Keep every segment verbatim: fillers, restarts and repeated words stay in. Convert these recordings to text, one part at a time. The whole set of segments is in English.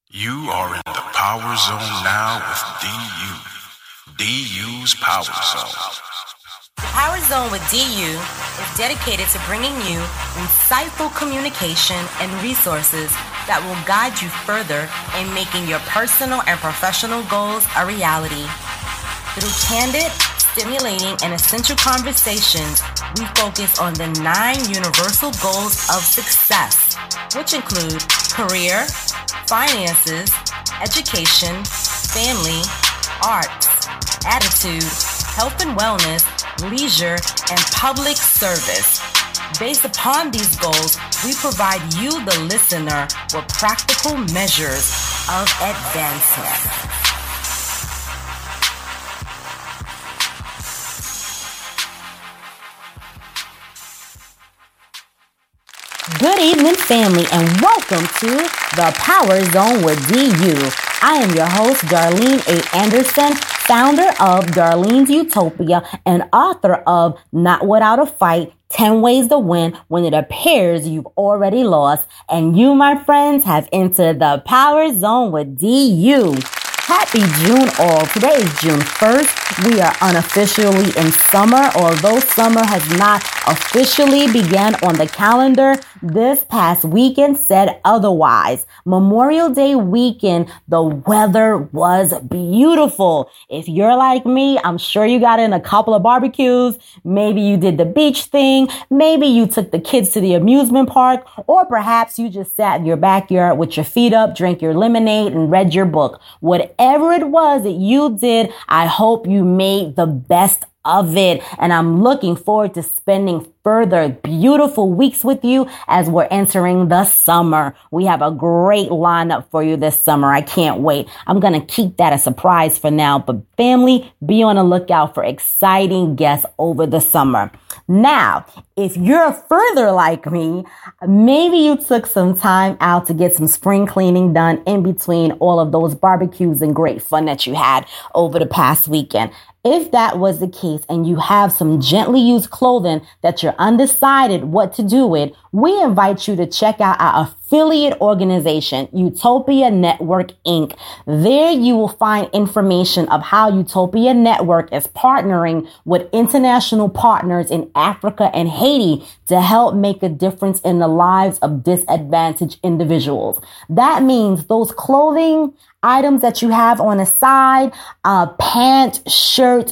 You are in the Power Zone now with D U. D U's Power Zone. The Power Zone with D U is dedicated to bringing you insightful communication and resources that will guide you further in making your personal and professional goals a reality. Through candid, stimulating, and essential conversations, we focus on the nine universal goals of success, which include career, finances, education, family, arts, attitude, health and wellness, leisure, and public service. Based upon these goals, we provide you, the listener, with practical measures of advancement. Good evening, family, and welcome to the Power Zone with D U. I am your host, Darlene A. Anderson, founder of Darlene's Utopia and author of Not Without a Fight, ten ways to Win When It Appears You've Already Lost. And you, my friends, have entered the Power Zone with D U. Happy June all. Today is June first. We are unofficially in summer. Although summer has not officially begun on the calendar, this past weekend said otherwise. Memorial Day weekend, the weather was beautiful. If you're like me, I'm sure you got in a couple of barbecues. Maybe you did the beach thing. Maybe you took the kids to the amusement park, or perhaps you just sat in your backyard with your feet up, drank your lemonade, and read your book. Whatever it was that you did, I hope you made the best of it. And I'm looking forward to spending further beautiful weeks with you as we're entering the summer. We have a great lineup for you this summer. I can't wait. I'm going to keep that a surprise for now, but family, be on the lookout for exciting guests over the summer. Now, if you're further like me, maybe you took some time out to get some spring cleaning done in between all of those barbecues and great fun that you had over the past weekend. If that was the case and you have some gently used clothing that you're undecided what to do with, we invite you to check out our affiliate organization, Utopia Network, Incorporated. There you will find information of how Utopia Network is partnering with international partners in Africa and Haiti to help make a difference in the lives of disadvantaged individuals. That means those clothing items that you have on the side, uh, pants, shirt,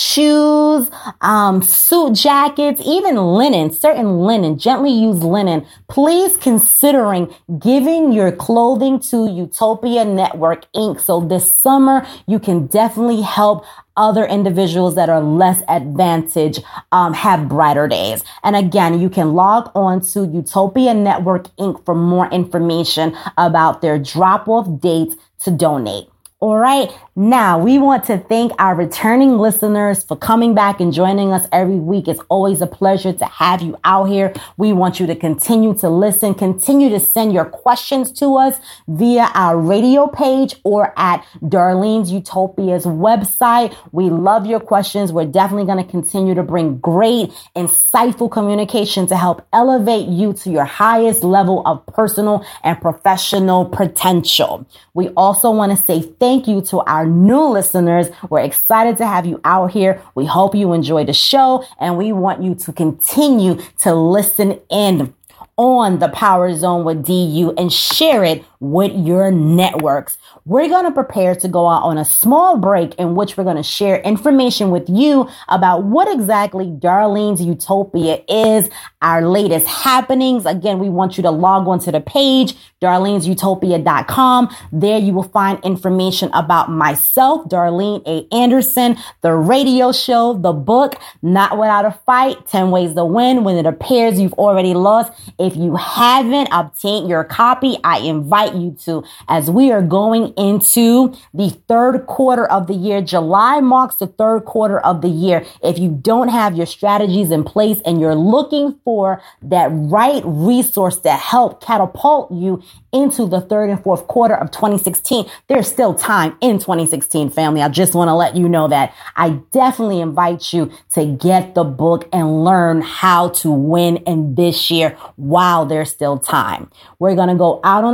shoes, um, suit jackets, even linen, certain linen, gently used linen, please considering giving your clothing to Utopia Network, Incorporated. So this summer, you can definitely help other individuals that are less advantaged um, have brighter days. And again, you can log on to Utopia Network, Incorporated for more information about their drop-off dates to donate. All right. Now, we want to thank our returning listeners for coming back and joining us every week. It's always a pleasure to have you out here. We want you to continue to listen, continue to send your questions to us via our radio page or at Darlene's Utopia's website. We love your questions. We're definitely going to continue to bring great, insightful communication to help elevate you to your highest level of personal and professional potential. We also want to say thank you to our new listeners. We're excited to have you out here. We hope you enjoy the show, and we want you to continue to listen in on the Power Zone with D U and share it with your networks. We're going to prepare to go out on a small break in which we're going to share information with you about what exactly Darlene's Utopia is, our latest happenings. Again, we want you to log on to the page, darlenes utopia dot com. There you will find information about myself, Darlene A. Anderson, the radio show, the book, Not Without a Fight, ten ways to Win When It Appears You've Already Lost. If you haven't obtained your copy, I invite you to, as we are going into the third quarter of the year. July marks the third quarter of the year. If you don't have your strategies in place and you're looking for that right resource to help catapult you into the third and fourth quarter of twenty sixteen, there's still time in twenty sixteen, family. I just want to let you know that. I definitely invite you to get the book and learn how to win in this year while there's still time. We're going to go out on a small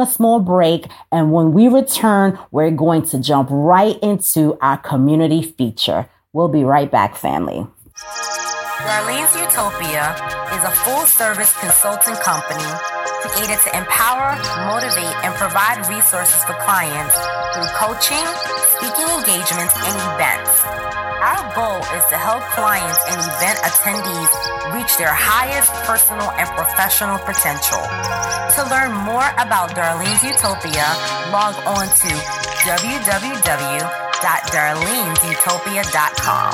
break. And when we return, we're going to jump right into our community feature. We'll be right back, family. Darlene's Utopia is a full-service consulting company created to empower, motivate, and provide resources for clients through coaching, speaking engagements, and events. Our goal is to help clients and event attendees reach their highest personal and professional potential. To learn more about Darlene's Utopia, log on to w w w dot darlenes utopia dot com.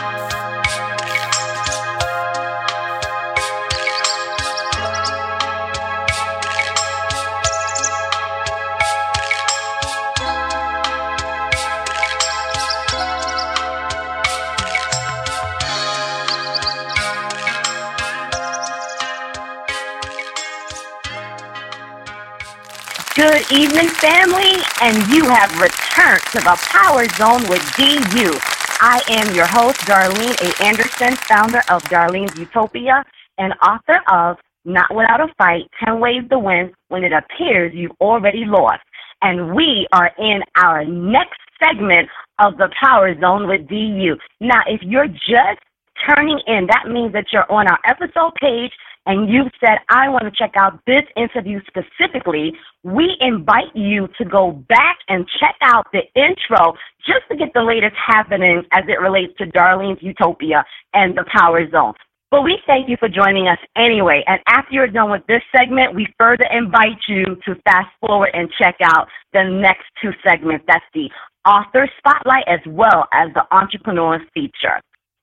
Good evening, family, and you have returned to the Power Zone with D U. I am your host, Darlene A. Anderson, founder of Darlene's Utopia and author of Not Without a Fight, ten Ways to Win When It Appears You've Already Lost. And we are in our next segment of the Power Zone with D U. Now, if you're just turning in, that means that you're on our episode page and you said, I want to check out this interview specifically. We invite you to go back and check out the intro just to get the latest happenings as it relates to Darlene's Utopia and the Power Zone. But we thank you for joining us anyway. And after you're done with this segment, we further invite you to fast forward and check out the next two segments. That's the author spotlight as well as the entrepreneur feature.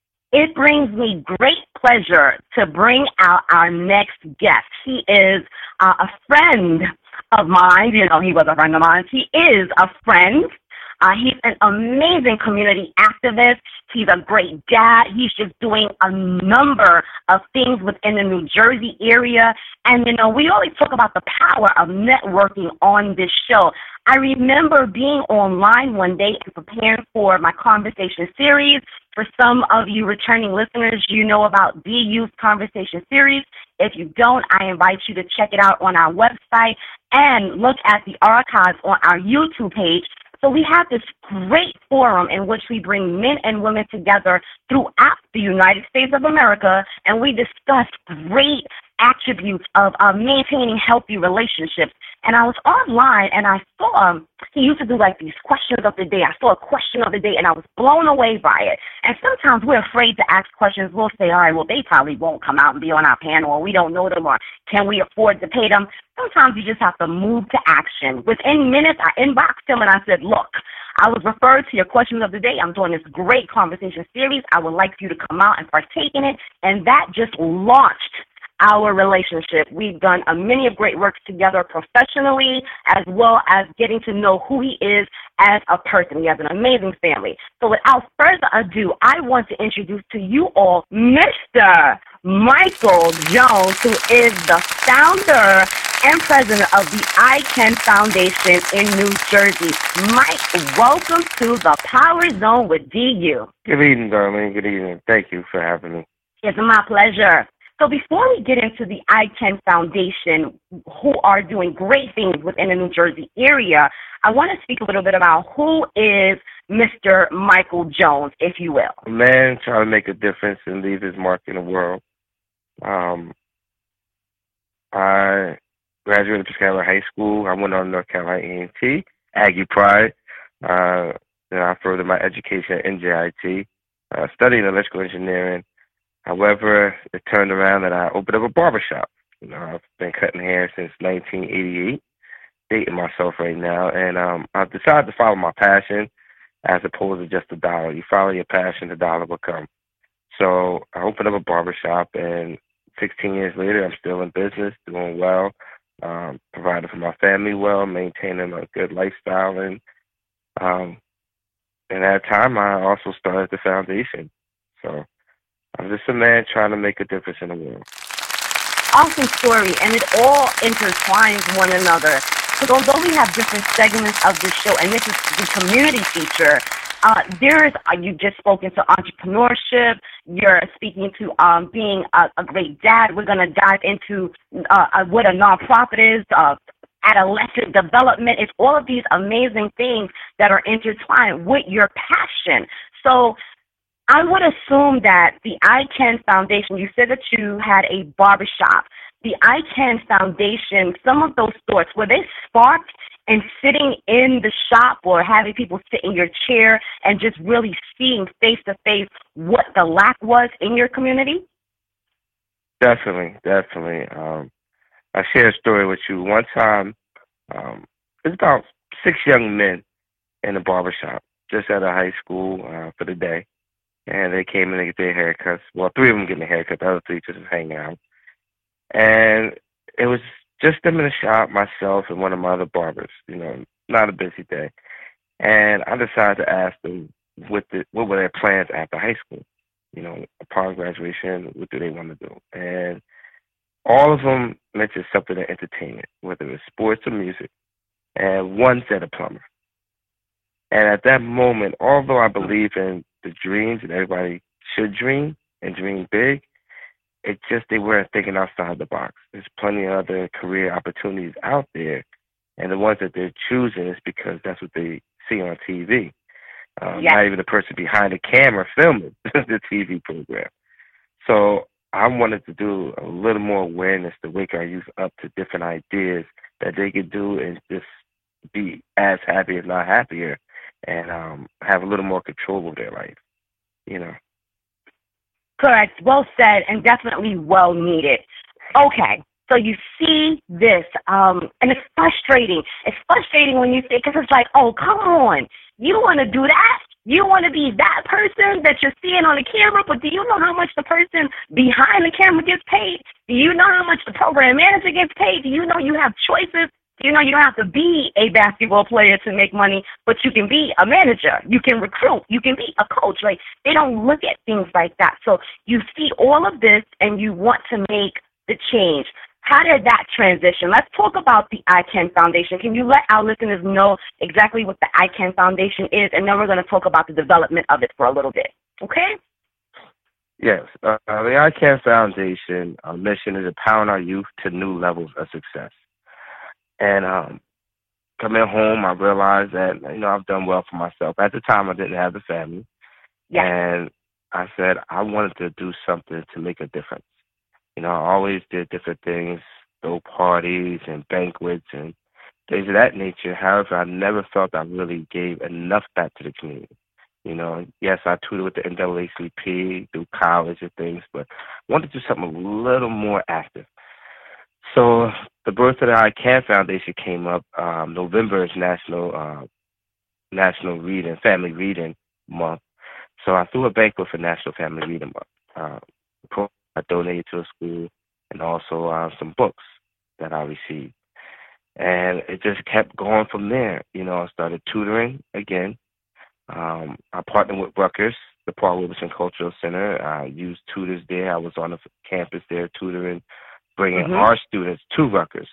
It brings me great pleasure to bring out our next guest. He is uh, a friend of mine. You know, he was a friend of mine. He is a friend. Uh, he's an amazing community activist. He's a great dad. He's just doing a number of things within the New Jersey area. And, you know, we always talk about the power of networking on this show. I remember being online one day and preparing for my conversation series. For some of you returning listeners, you know about D U's conversation series. If you don't, I invite you to check it out on our website and look at the archives on our YouTube page. So we have this great forum in which we bring men and women together throughout the United States of America, and we discuss great attributes of uh, maintaining healthy relationships. And I was online, and I saw, um, he used to do like these questions of the day. I saw a question of the day, and I was blown away by it. And sometimes we're afraid to ask questions. We'll say, all right, well, they probably won't come out and be on our panel, or we don't know them, or can we afford to pay them? Sometimes you just have to move to action. Within minutes, I inboxed him, and I said, look, I was referred to your questions of the day. I'm doing this great conversation series. I would like for you to come out and partake in it. And that just launched our relationship. We've done a many of great works together professionally, as well as getting to know who he is as a person. He has an amazing family. So without further ado, I want to introduce to you all Mister Michael Jones, who is the founder and president of the I CAN Foundation in New Jersey. Mike, welcome to the Power Zone with D U. Good evening, Darlene. Good evening. Thank you for having me. It's my pleasure. So before we get into the I CAN Foundation, who are doing great things within the New Jersey area, I want to speak a little bit about who is Mister Michael Jones, if you will. A man trying to make a difference and leave his mark in the world. Um, I graduated from Carolina High School. I went on North Carolina A and T, Aggie Pride. Uh, then I furthered my education at N J I T, uh, studying electrical engineering. However, it turned around and I opened up a barbershop. You know, I've been cutting hair since nineteen eighty-eight, dating myself right now, and um, I've decided to follow my passion as opposed to just a dollar. You follow your passion, the dollar will come. So I opened up a barbershop, and sixteen years later, I'm still in business, doing well, um, providing for my family well, maintaining a good lifestyle, and um, and at that time, I also started the foundation. So I'm just a man trying to make a difference in the world. Awesome story, and it all intertwines one another. So although we have different segments of this show, and this is the community feature, uh, there's, uh, you just spoken to entrepreneurship, you're speaking to um, being a, a great dad. We're going to dive into uh, uh, what a nonprofit is, uh, adolescent development. It's all of these amazing things that are intertwined with your passion. So I would assume that the I CAN Foundation, you said that you had a barbershop. The I CAN Foundation, some of those thoughts, were they sparked in sitting in the shop or having people sit in your chair and just really seeing face-to-face what the lack was in your community? Definitely, definitely. Um, I share a story with you. One time, um, there's about six young men in a barbershop just out of high school uh, for the day. And they came in to get their haircuts. Well, three of them getting a haircut. The other three just hanging out. And it was just them in the shop, myself, and one of my other barbers. You know, not a busy day. And I decided to ask them what, the, what were their plans after high school. You know, upon graduation, what do they want to do? And all of them mentioned something in entertainment, whether it was sports or music. And one said a plumber. And at that moment, although I believe in the dreams and everybody should dream and dream big, it just they weren't thinking outside the box. There's plenty of other career opportunities out there, and the ones that they're choosing is because that's what they see on T V. Um, yeah. Not even the person behind the camera filming the T V program. So I wanted to do a little more awareness to wake our youth up to different ideas that they could do and just be as happy, if not happier, and um, have a little more control over their life, you know. Correct. Well said, and definitely well needed. Okay, so you see this, um, and it's frustrating. It's frustrating when you say, because it's like, oh, come on, you want to do that? You want to be that person that you're seeing on the camera, but do you know how much the person behind the camera gets paid? Do you know how much the program manager gets paid? Do you know you have choices? You know, you don't have to be a basketball player to make money, but you can be a manager. You can recruit. You can be a coach. Like, they don't look at things like that. So you see all of this and you want to make the change. How did that transition? Let's talk about the I CAN Foundation. Can you let our listeners know exactly what the I CAN Foundation is? And then we're going to talk about the development of it for a little bit. Okay? Yes. Uh, the I CAN Foundation, our mission is empowering our youth to new levels of success. And um, coming home, I realized that, you know, I've done well for myself. At the time, I didn't have a family. Yeah. And I said I wanted to do something to make a difference. You know, I always did different things, throw parties and banquets and things of that nature. However, I never felt I really gave enough back to the community. You know, yes, I tutored with the N double A C P through college and things, but I wanted to do something a little more active. So the birth of the I CAN Foundation came up. Um, November is National uh, National Reading, Family Reading Month. So I threw a banquet for National Family Reading Month. Uh, I donated to a school and also uh, some books that I received. And it just kept going from there. You know, I started tutoring again. Um, I partnered with Rutgers, the Paul Robeson Cultural Center. I used tutors there. I was on the campus there tutoring, bringing mm-hmm. our students to Rutgers.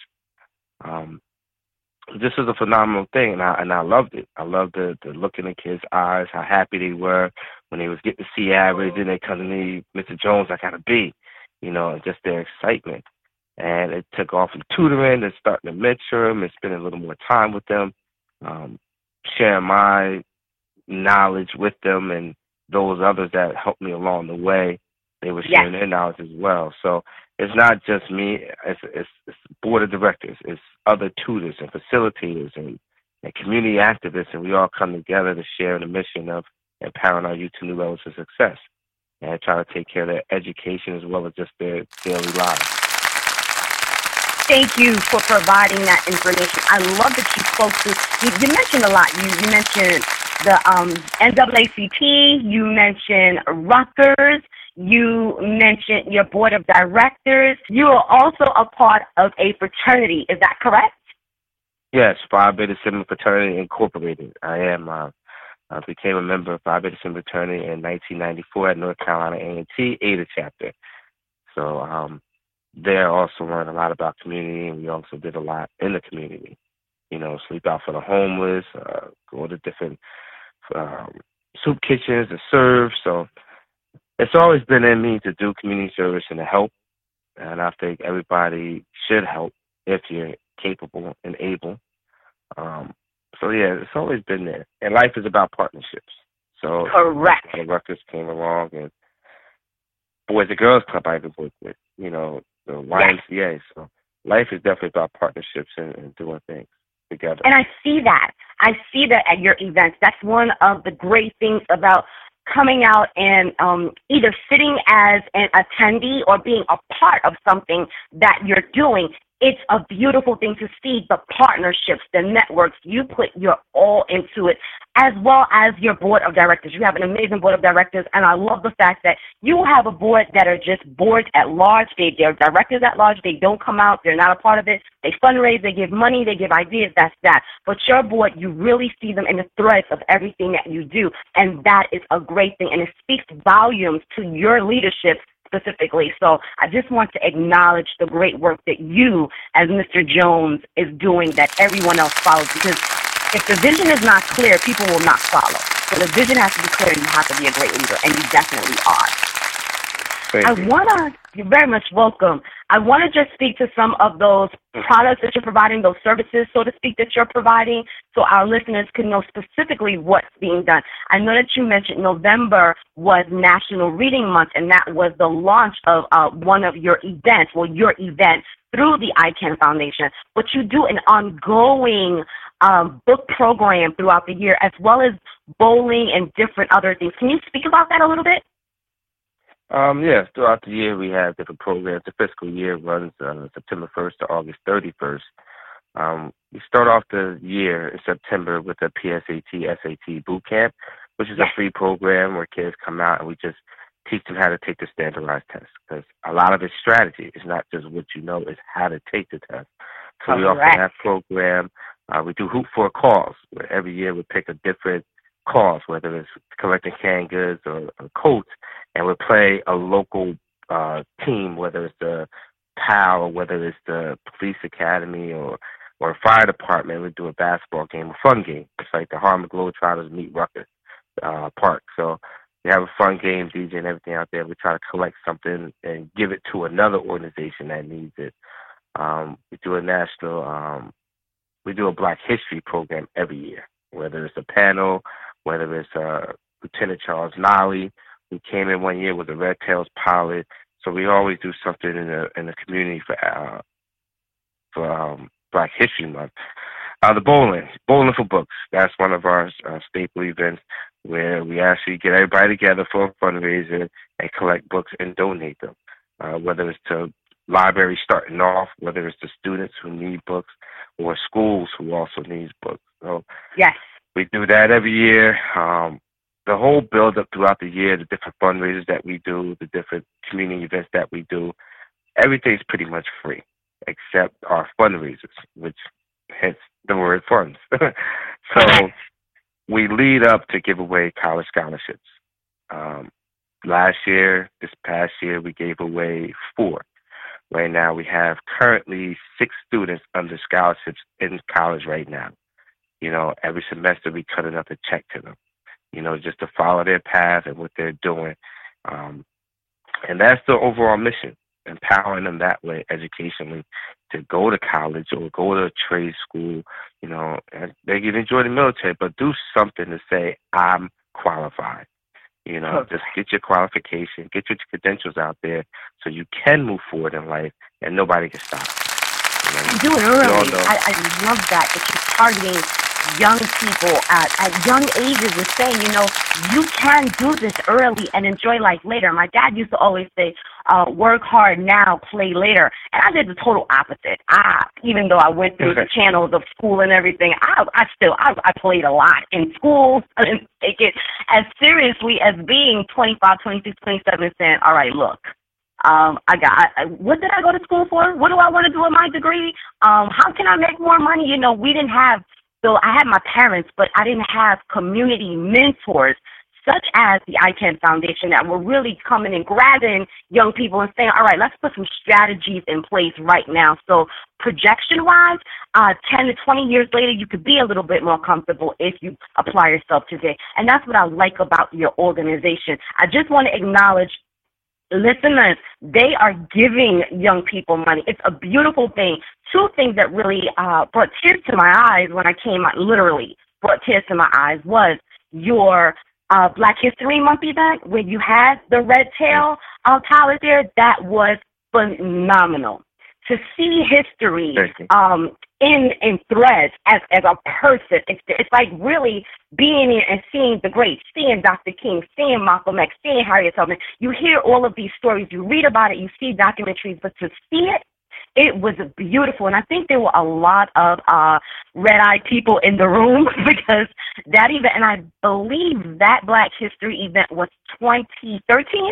Um, this was a phenomenal thing, and I and I loved it. I loved the, the look in the kids' eyes, how happy they were when they was getting to see average, and they come to me, Mister Jones, I got to be, you know, and just their excitement. And it took off from tutoring and starting to mentor them and spending a little more time with them, um, sharing my knowledge with them and those others that helped me along the way. They were sharing yes. their knowledge as well. So it's not just me. It's, it's, it's board of directors. It's other tutors and facilitators and, and community activists, and we all come together to share the mission of empowering our youth to new levels of success and try to take care of their education as well as just their daily lives. Thank you for providing that information. I love that you spoke to, you, you mentioned a lot. You, you mentioned the um, N double A C P, you mentioned Rutgers, you mentioned your board of directors. You are also a part of a fraternity. Is that correct? Yes, Phi Beta Sigma Fraternity Incorporated. I am. Uh, I became a member of Phi Beta Sigma Fraternity in nineteen ninety-four at North Carolina A and T, Ada chapter. So um, there I also learned a lot about community, and we also did a lot in the community. You know, sleep out for the homeless, uh, go to different um, soup kitchens to serve. So it's always been in me to do community service and to help. And I think everybody should help if you're capable and able. Um, so, yeah, it's always been there. And life is about partnerships. So Correct. the Rutgers came along, and Boys and Girls Club I even worked with, you know, the Y M C A. Yes. So life is definitely about partnerships and, and doing things together. And I see that. I see that at your events. That's one of the great things about coming out and um, either sitting as an attendee or being a part of something that you're doing. It's a beautiful thing to see the partnerships, the networks. You put your all into it, as well as your board of directors. You have an amazing board of directors, and I love the fact that you have a board that are just boards at large. They, they're directors at large. They don't come out. They're not a part of it. They fundraise. They give money. They give ideas. That's that. But your board, you really see them in the threads of everything that you do, and that is a great thing, and it speaks volumes to your leadership specifically. So I just want to acknowledge the great work that you, as Mister Jones, is doing that everyone else follows, because if the vision is not clear, people will not follow. So the vision has to be clear, and you have to be a great leader, and you definitely are. Thank I you. want to, you're very much welcome. I want to just speak to some of those products that you're providing, those services, so to speak, that you're providing, so our listeners can know specifically what's being done. I know that you mentioned November was National Reading Month, and that was the launch of uh, one of your events, well, your event through the I CAN Foundation. But you do an ongoing um, book program throughout the year, as well as bowling and different other things. Can you speak about that a little bit? Um, yes, throughout the year we have different programs. The fiscal year runs uh, September first to August thirty-first. Um, we start off the year in September with the P S A T, S A T boot camp, which is Yes. a free program where kids come out and we just teach them how to take the standardized test, because a lot of it's strategy. It's not just what you know, it's how to take the test. So we Correct. often have program. Uh, we do hoop for a cause, where every year we pick a different cause, whether it's collecting canned goods or, or coats, and we play a local uh, team, whether it's the P A L or whether it's the police academy or or fire department. We do a basketball game, a fun game. It's like the Harlem Globetrotters meet Rutgers uh, Park. So we have a fun game, D J and everything out there. We try to collect something and give it to another organization that needs it. Um, we do a national, um, we do a Black History program every year, whether it's a panel, whether it's uh, Lieutenant Charles Nolly, who came in one year with a Red Tails pilot. So we always do something in the in the community for uh, for um, Black History Month. Uh, the bowling, bowling for books. That's one of our uh, staple events where we actually get everybody together for a fundraiser and collect books and donate them, uh, whether it's to libraries starting off, whether it's to students who need books, or schools who also need books. So Yes. we do that every year. Um, the whole build-up throughout the year, the different fundraisers that we do, the different community events that we do, everything's pretty much free except our fundraisers, which hence the word funds. So we lead up to give away college scholarships. Um, last year, this past year, we gave away four. Right now, we have currently six students under scholarships in college right now. You know, every semester we cut another check to them, you know, just to follow their path and what they're doing. Um, and that's the overall mission, empowering them that way educationally to go to college or go to a trade school, you know, and they can enjoy the military, but do something to say, I'm qualified. You know, Okay. just get your qualification, get your credentials out there so you can move forward in life and nobody can stop you. You know, Do it we all early. know. I, I love that, that you're targeting young people at, at young ages and saying, you know, you can do this early and enjoy life later. My dad used to always say, uh, work hard now, play later. And I did the total opposite. I, even though I went through the channels of school and everything, I, I still, I, I played a lot in school. I didn't take it as seriously as being twenty-five, twenty-six, twenty-seven and saying, all right, look, Um, I got, I, what did I go to school for? What do I want to do with my degree? Um, how can I make more money? You know, we didn't have, so I had my parents, but I didn't have community mentors such as the I CAN Foundation that were really coming and grabbing young people and saying, all right, let's put some strategies in place right now. So projection-wise, uh, ten to twenty years later, you could be a little bit more comfortable if you apply yourself today. And that's what I like about your organization. I just want to acknowledge Listeners, they are giving young people money. It's a beautiful thing. Two things that really uh, brought tears to my eyes when I came out, literally brought tears to my eyes, was your uh, Black History Month event where you had the Red Tail uh, College there. That was phenomenal. To see history um, in in threads as, as a person, it's, it's like really being here and seeing the greats, seeing Doctor King, seeing Malcolm X, seeing Harriet Tubman. You hear all of these stories, you read about it, you see documentaries, but to see it, it was beautiful. And I think there were a lot of uh, red-eyed people in the room because that event, and I believe that Black History event was twenty thirteen?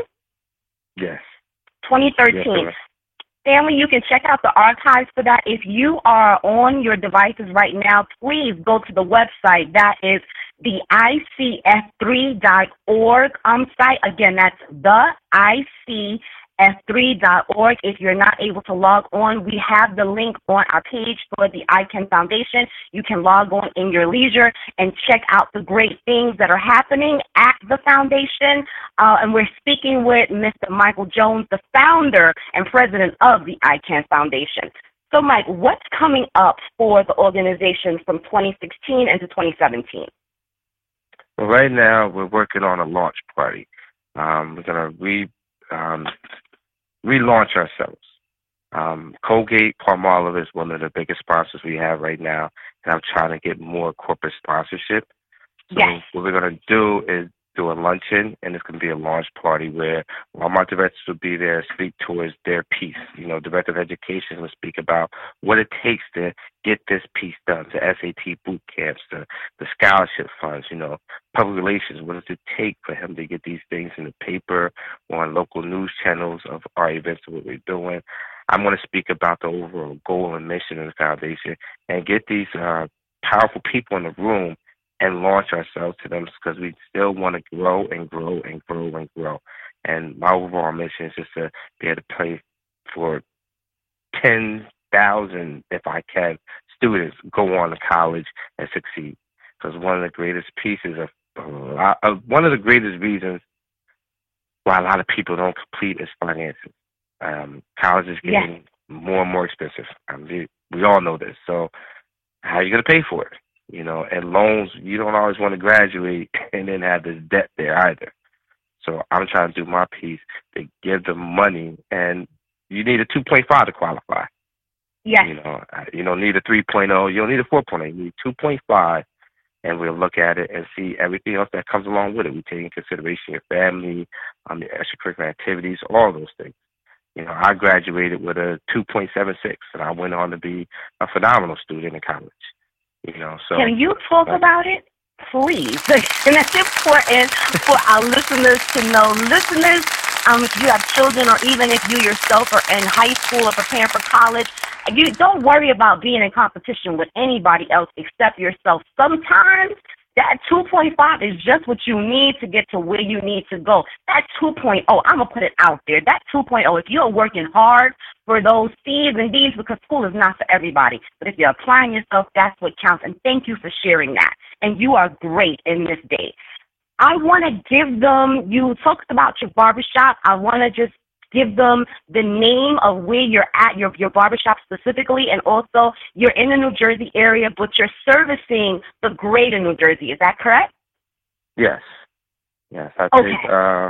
Yes. twenty thirteen. Yes, family, you can check out the archives for that. If you are on your devices right now, please go to the website. That is the I C F three dot org um, site. Again, that's the I C F three dot org. If you're not able to log on, we have the link on our page for the I C A N Foundation. You can log on in your leisure and check out the great things that are happening at the foundation. Uh, and we're speaking with Mister Michael Jones, the founder and president of the I C A N Foundation. So, Mike, what's coming up for the organization from twenty sixteen into twenty seventeen? Well, right now we're working on a launch party. Um, we're going to re um, relaunch ourselves. Um, Colgate Palmolive is one of the biggest sponsors we have right now, and I'm trying to get more corporate sponsorship. So yes. What we're going to do is do a luncheon, and it's going to be a launch party where Walmart directors will be there to speak towards their piece. You know, Director of Education will speak about what it takes to get this piece done, the S A T boot camps, the, the scholarship funds, you know, public relations. What does it take for him to get these things in the paper or on local news channels of our events and what we're doing? I'm going to speak about the overall goal and mission of the foundation and get these uh, powerful people in the room and launch ourselves to them because we still want to grow and grow and grow and grow. And my overall mission is just to be able to play for ten thousand, if I can, students go on to college and succeed. Because one of the greatest pieces of, a lot, of one of the greatest reasons why a lot of people don't complete is finances. Um, college is getting yes. more and more expensive. I mean, we all know this. So how are you going to pay for it? You know, and loans, you don't always want to graduate and then have this debt there either. So I'm trying to do my piece to give them money, and you need a two point five to qualify. Yes. You know, you don't need a three point oh, you don't need a four point oh, you need two point five, and we'll look at it and see everything else that comes along with it. We take into consideration your family, um, your extracurricular activities, all those things. You know, I graduated with a two point seven six, and I went on to be a phenomenal student in college. You know, so can you talk uh, about it, please? And that's important for our listeners to know. Listeners, um, if you have children, or even if you yourself are in high school or preparing for college, you don't worry about being in competition with anybody else except yourself. Sometimes that two point five is just what you need to get to where you need to go. That two point oh, I'm going to put it out there. That two point oh, if you're working hard for those C's and D's, because school is not for everybody, but if you're applying yourself, that's what counts. And thank you for sharing that. And you are great in this day. I want to give them, you talked about your barbershop. I want to just give them the name of where you're at, your, your barbershop specifically, and also you're in the New Jersey area, but you're servicing the greater New Jersey. Is that correct? Yes. Yes. I okay. think uh,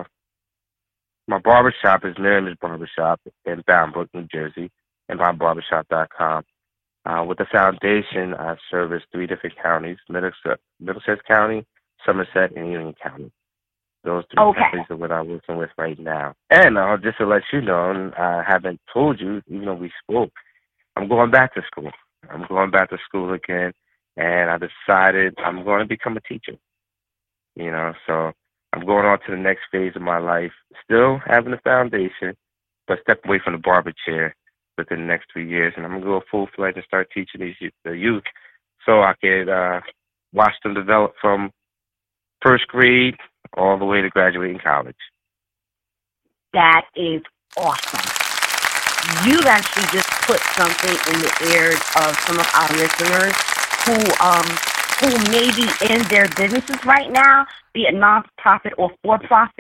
my barbershop is Miriam's Barbershop in Boundbrook, New Jersey, and my barbershop dot com. Uh, with the foundation, I service three different counties, Middlesex, Middlesex County, Somerset, and Union County. Those three okay. counties are what I'm working with right now. And uh, just to let you know, and I haven't told you, even though we spoke, I'm going back to school. I'm going back to school again, and I decided I'm going to become a teacher. You know, so I'm going on to the next phase of my life, still having the foundation, but step away from the barber chair within the next three years, and I'm going to go full-fledged and start teaching these the youth so I could uh, watch them develop from first grade all the way to graduating college. That is awesome. You've actually just put something in the ears of some of our listeners who um who may be in their businesses right now, be it nonprofit or for-profit,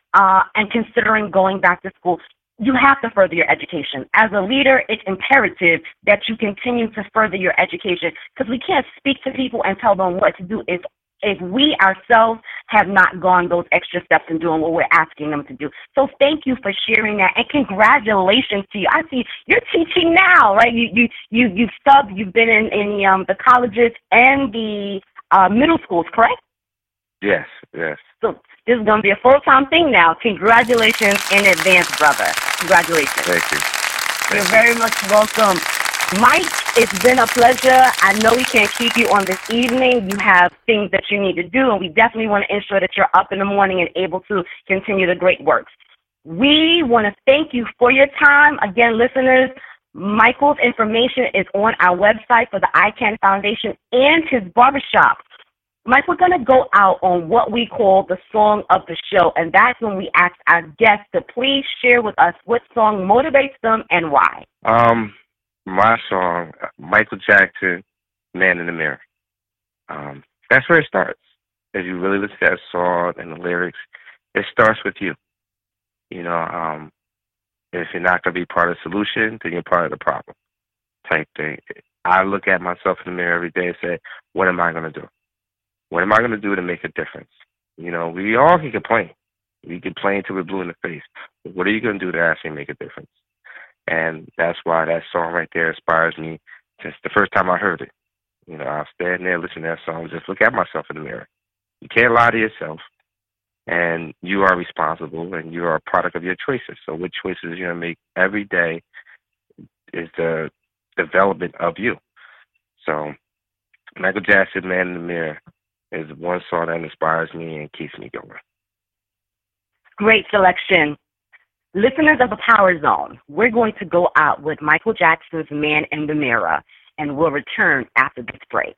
uh, and considering going back to school, you have to further your education. As a leader, it's imperative that you continue to further your education, because we can't speak to people and tell them what to do if if we ourselves have not gone those extra steps in doing what we're asking them to do. So thank you for sharing that, and congratulations to you. I see you're teaching now, right? You you you you've subbed. You've been in in the, um, the colleges and the uh, middle schools, correct? Yes, yes. So this is going to be a full-time thing now. Congratulations in advance, brother. Congratulations. Thank you. Thank You're you. very much welcome. Mike, it's been a pleasure. I know we can't keep you on this evening. You have things that you need to do, and we definitely want to ensure that you're up in the morning and able to continue the great works. We want to thank you for your time. Again, listeners, Michael's information is on our website for the I CAN Foundation and his barbershop. Mike, we're going to go out on what we call the song of the show, and that's when we ask our guests to please share with us what song motivates them and why. Um, my song, Michael Jackson, Man in the Mirror. Um, that's where it starts. As you really listen to that song and the lyrics, it starts with you. You know, um, if you're not going to be part of the solution, then you're part of the problem type thing. I look at myself in the mirror every day and say, what am I going to do? What am I going to do to make a difference? You know, we all can complain. We complain till we're blue in the face. But what are you going to do to actually make a difference? And that's why that song right there inspires me since the first time I heard it. You know, I'll stand there, listen to that song, just look at myself in the mirror. You can't lie to yourself. And you are responsible, and you are a product of your choices. So what choices you're going to make every day is the development of you. So Michael Jackson, Man in the Mirror, is one song that inspires me and keeps me going. Great selection. Listeners of the Power Zone, we're going to go out with Michael Jackson's Man in the Mirror, and we'll return after this break.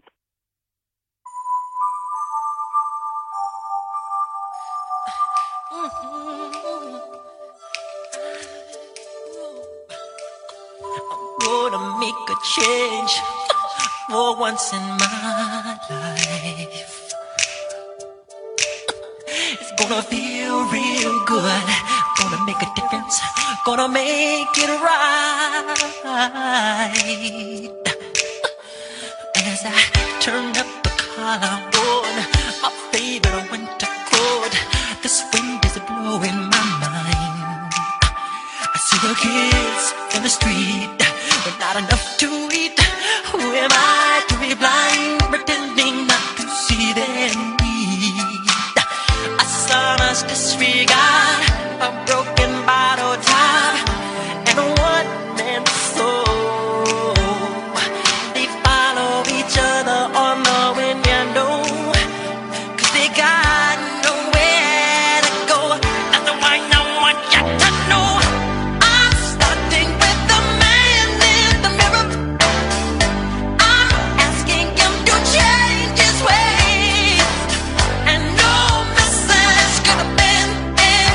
I'm gonna make a change for once in my life. It's gonna feel real good. Gonna make a difference. Gonna make it right. As I turn up the collar on my favorite winter coat, this wind is blowing my mind. I see the kids in the street with not enough to eat. Who am I to be blind, pretending not to see their need? A sonorous disregard, a broken bottle top, and a one-man soul. They follow each other on the window, 'cause they got nowhere to go. That's why I want you to know I'm starting with the man in the mirror. I'm asking him to change his ways, and no message could have been any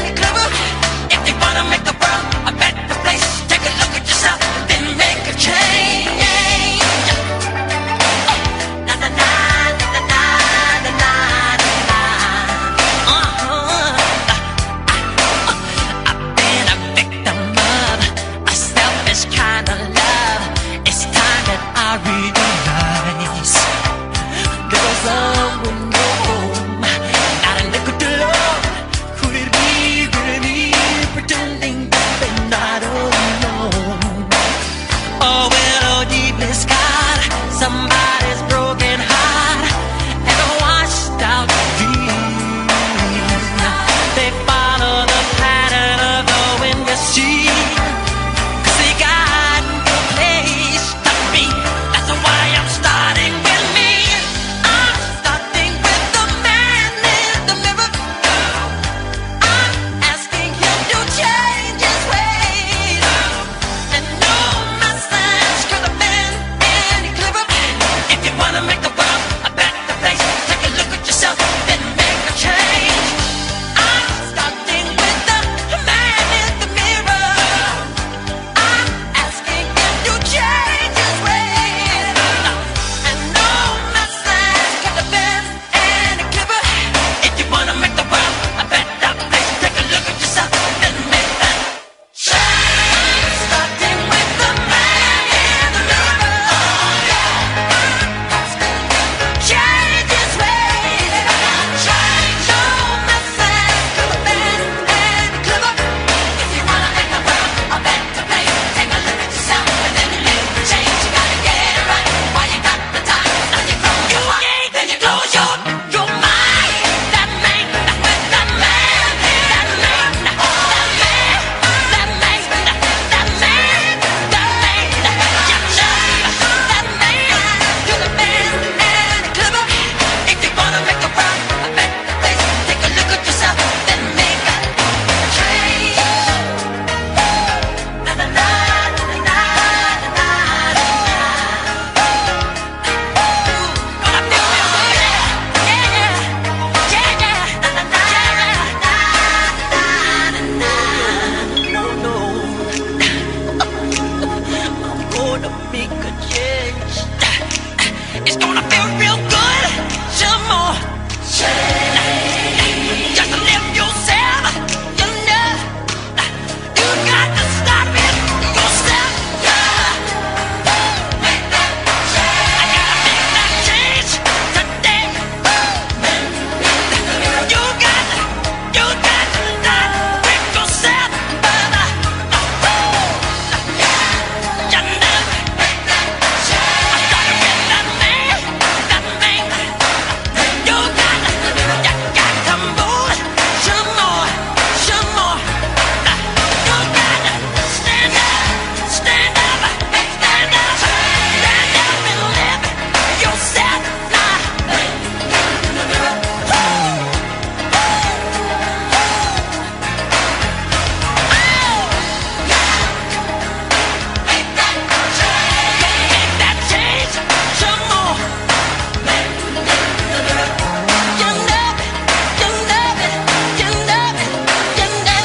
Just live yourself, you know. You got to start with yourself. Make that change. I gotta make that change today. You got, you got to start with yourself, brother. You know. Make that change. I started with that man, that man. You got, you got to move some more, some more. You got to stand up, stand up, stand up, stand up and live yourself now. Make that change some more. You know it, you know it, you know it, you know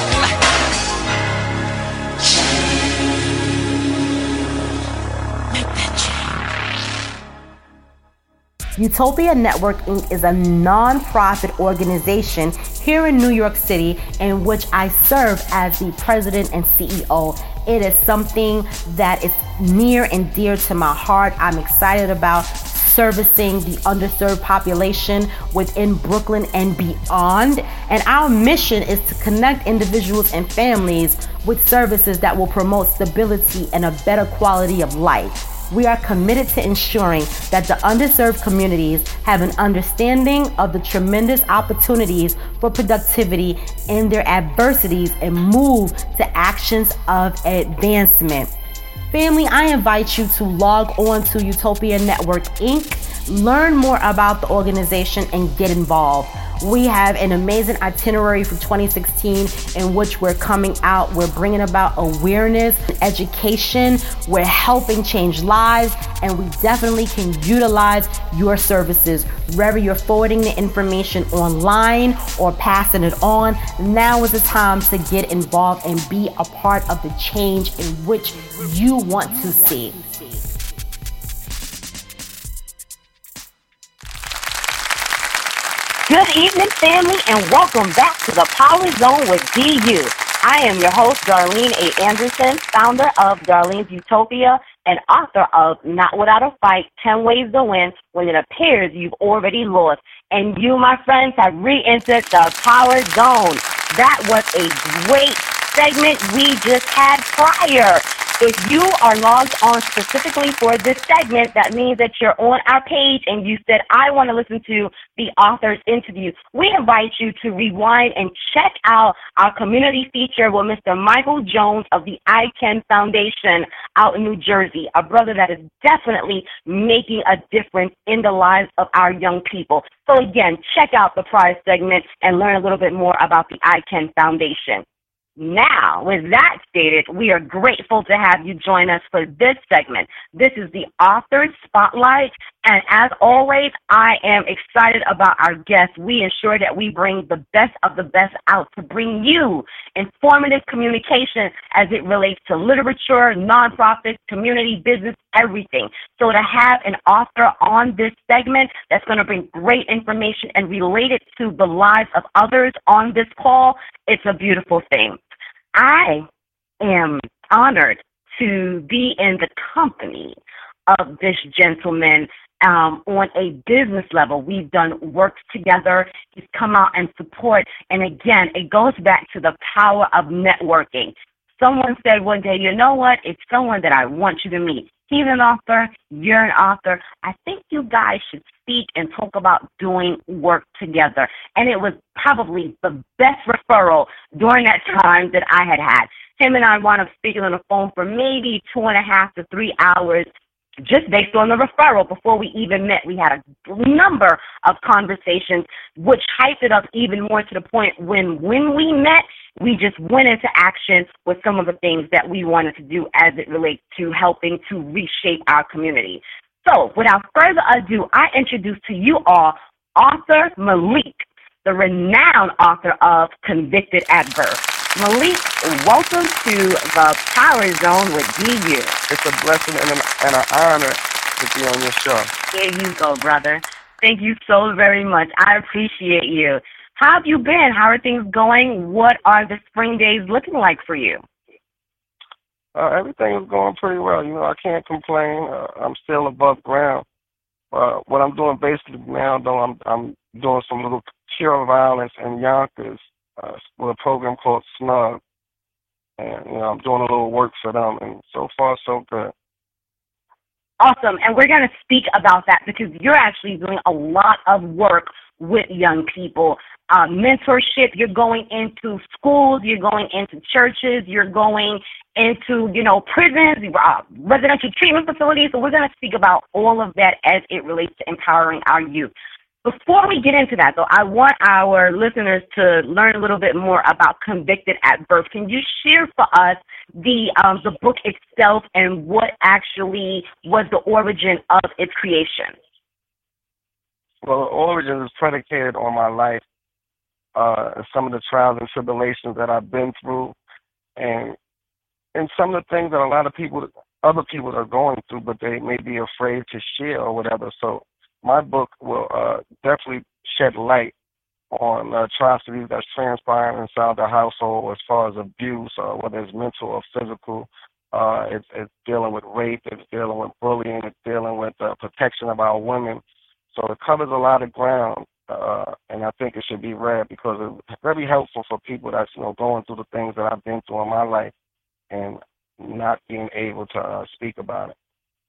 it. Make that change. Utopia Network Incorporated is a non-profit organization here in New York City in which I serve as the president and C E O. It is something that is near and dear to my heart. I'm excited about servicing the underserved population within Brooklyn and beyond. And our mission is to connect individuals and families with services that will promote stability and a better quality of life. We are committed to ensuring that the underserved communities have an understanding of the tremendous opportunities for productivity in their adversities and move to actions of advancement. Family, I invite you to log on to Utopia Network Incorporated, learn more about the organization, and get involved. We have an amazing itinerary for twenty sixteen in which we're coming out. We're bringing about awareness, education. We're helping change lives, and we definitely can utilize your services. Whether you're forwarding the information online or passing it on, now is the time to get involved and be a part of the change in which you want to see. Good evening, family, and welcome back to the Power Zone with D U. I am your host, Darlene A. Anderson, founder of Darlene's Utopia and author of Not Without a Fight, ten Ways to Win When It Appears You've Already Lost. And you, my friends, have re-entered the Power Zone. That was a great segment we just had prior. If you are logged on specifically for this segment, that means that you're on our page and you said, I want to listen to the author's interview. We invite you to rewind and check out our community feature with Mister Michael Jones of the I CAN Foundation out in New Jersey, a brother that is definitely making a difference in the lives of our young people. So again, check out the prior segment and learn a little bit more about the I CAN Foundation. Now, with that stated, we are grateful to have you join us for this segment. This is the Author's Spotlight, and as always, I am excited about our guests. We ensure that we bring the best of the best out to bring you informative communication as it relates to literature, nonprofits, community, business, everything. So to have an author on this segment that's going to bring great information and relate it to the lives of others on this call, it's a beautiful thing. I am honored to be in the company of this gentleman um, on a business level. We've done work together. He's come out and support. And again, it goes back to the power of networking. Someone said one day, you know what? It's someone that I want you to meet. He's an author. You're an author. I think you guys should speak and talk about doing work together. And it was probably the best referral during that time that I had had. Him and I wound up speaking on the phone for maybe two and a half to three hours just based on the referral. Before we even met, we had a number of conversations, which hyped it up even more to the point when, when we met, we just went into action with some of the things that we wanted to do as it relates to helping to reshape our community. So without further ado, I introduce to you all Arthur Malik, the renowned author of Convicted at Birth. Malik, welcome to the Power Zone with D U. It's a blessing and an, and an honor to be on your show. Here you go, brother. Thank you so very much. I appreciate you. How have you been? How are things going? What are the spring days looking like for you? Uh, everything is going pretty well. You know, I can't complain. Uh, I'm still above ground. Uh, what I'm doing basically now, though, I'm I'm doing some little cure violence in Yonkers uh, with a program called Snug, and you know, I'm doing a little work for them, and so far so good. Awesome, and we're going to speak about that because you're actually doing a lot of work with young people. Uh, mentorship, you're going into schools, you're going into churches, you're going into, you know, prisons, uh, residential treatment facilities. So we're going to speak about all of that as it relates to empowering our youth. Before we get into that, though, I want our listeners to learn a little bit more about Convicted at Birth. Can you share for us the um, the book itself and what actually was the origin of its creation? Well, the origin is predicated on my life, uh, some of the trials and tribulations that I've been through, and and some of the things that a lot of people, other people are going through, but they may be afraid to share or whatever. So my book will uh, definitely shed light on uh, atrocities that's transpiring inside the household as far as abuse, uh, whether it's mental or physical. Uh, it's, it's dealing with rape, it's dealing with bullying, it's dealing with uh, protection of our women. So it covers a lot of ground, uh, and I think it should be read because it's very helpful for people that's, you know, going through the things that I've been through in my life and not being able to uh, speak about it.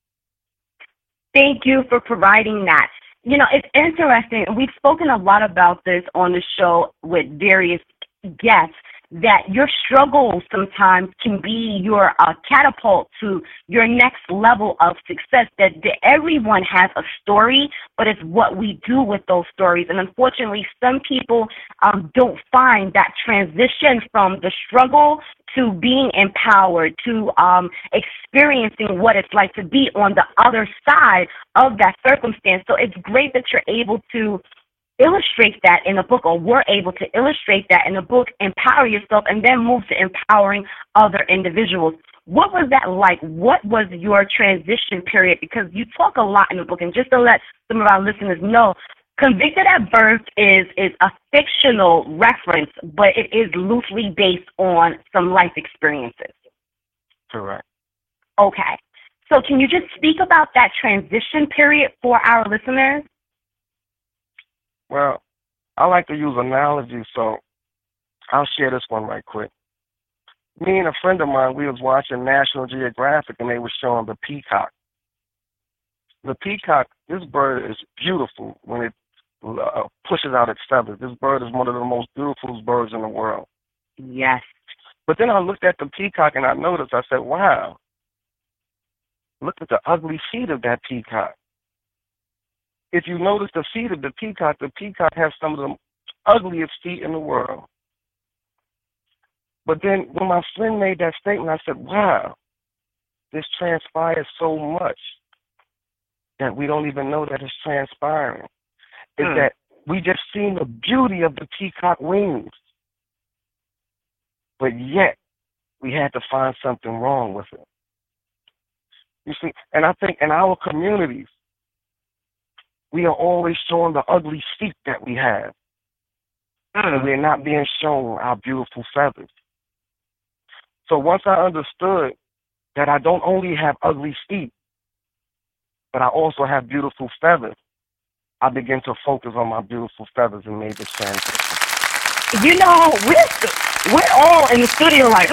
Thank you for providing that. You know, it's interesting. We've spoken a lot about this on the show with various guests, that your struggles sometimes can be your uh, catapult to your next level of success, that, that everyone has a story, but it's what we do with those stories. And unfortunately, some people um, don't find that transition from the struggle to being empowered, to um, experiencing what it's like to be on the other side of that circumstance. So it's great that you're able to illustrate that in a book, or we're able to illustrate that in a book, empower yourself, and then move to empowering other individuals. What was that like? What was your transition period? Because you talk a lot in the book, and just to let some of our listeners know, Convicted at Birth is, is a fictional reference, but it is loosely based on some life experiences. Correct. Okay. So can you just speak about that transition period for our listeners? Well, I like to use analogies, so I'll share this one right quick. Me and a friend of mine, we was watching National Geographic, and they were showing the peacock. The peacock, this bird is beautiful when it uh, pushes out its feathers. This bird is one of the most beautiful birds in the world. Yes. But then I looked at the peacock, and I noticed, I said, wow, look at the ugly feet of that peacock. If you notice the feet of the peacock, the peacock has some of the ugliest feet in the world. But then when my friend made that statement, I said, wow, this transpires so much that we don't even know that it's transpiring. Is mm. that we just seen the beauty of the peacock wings. But yet, we had to find something wrong with it. You see, and I think in our communities, we are always showing the ugly feet that we have. And we're not being shown our beautiful feathers. So once I understood that I don't only have ugly feet, but I also have beautiful feathers, I began to focus on my beautiful feathers and made this transition. You know, we're, we're all in the studio like,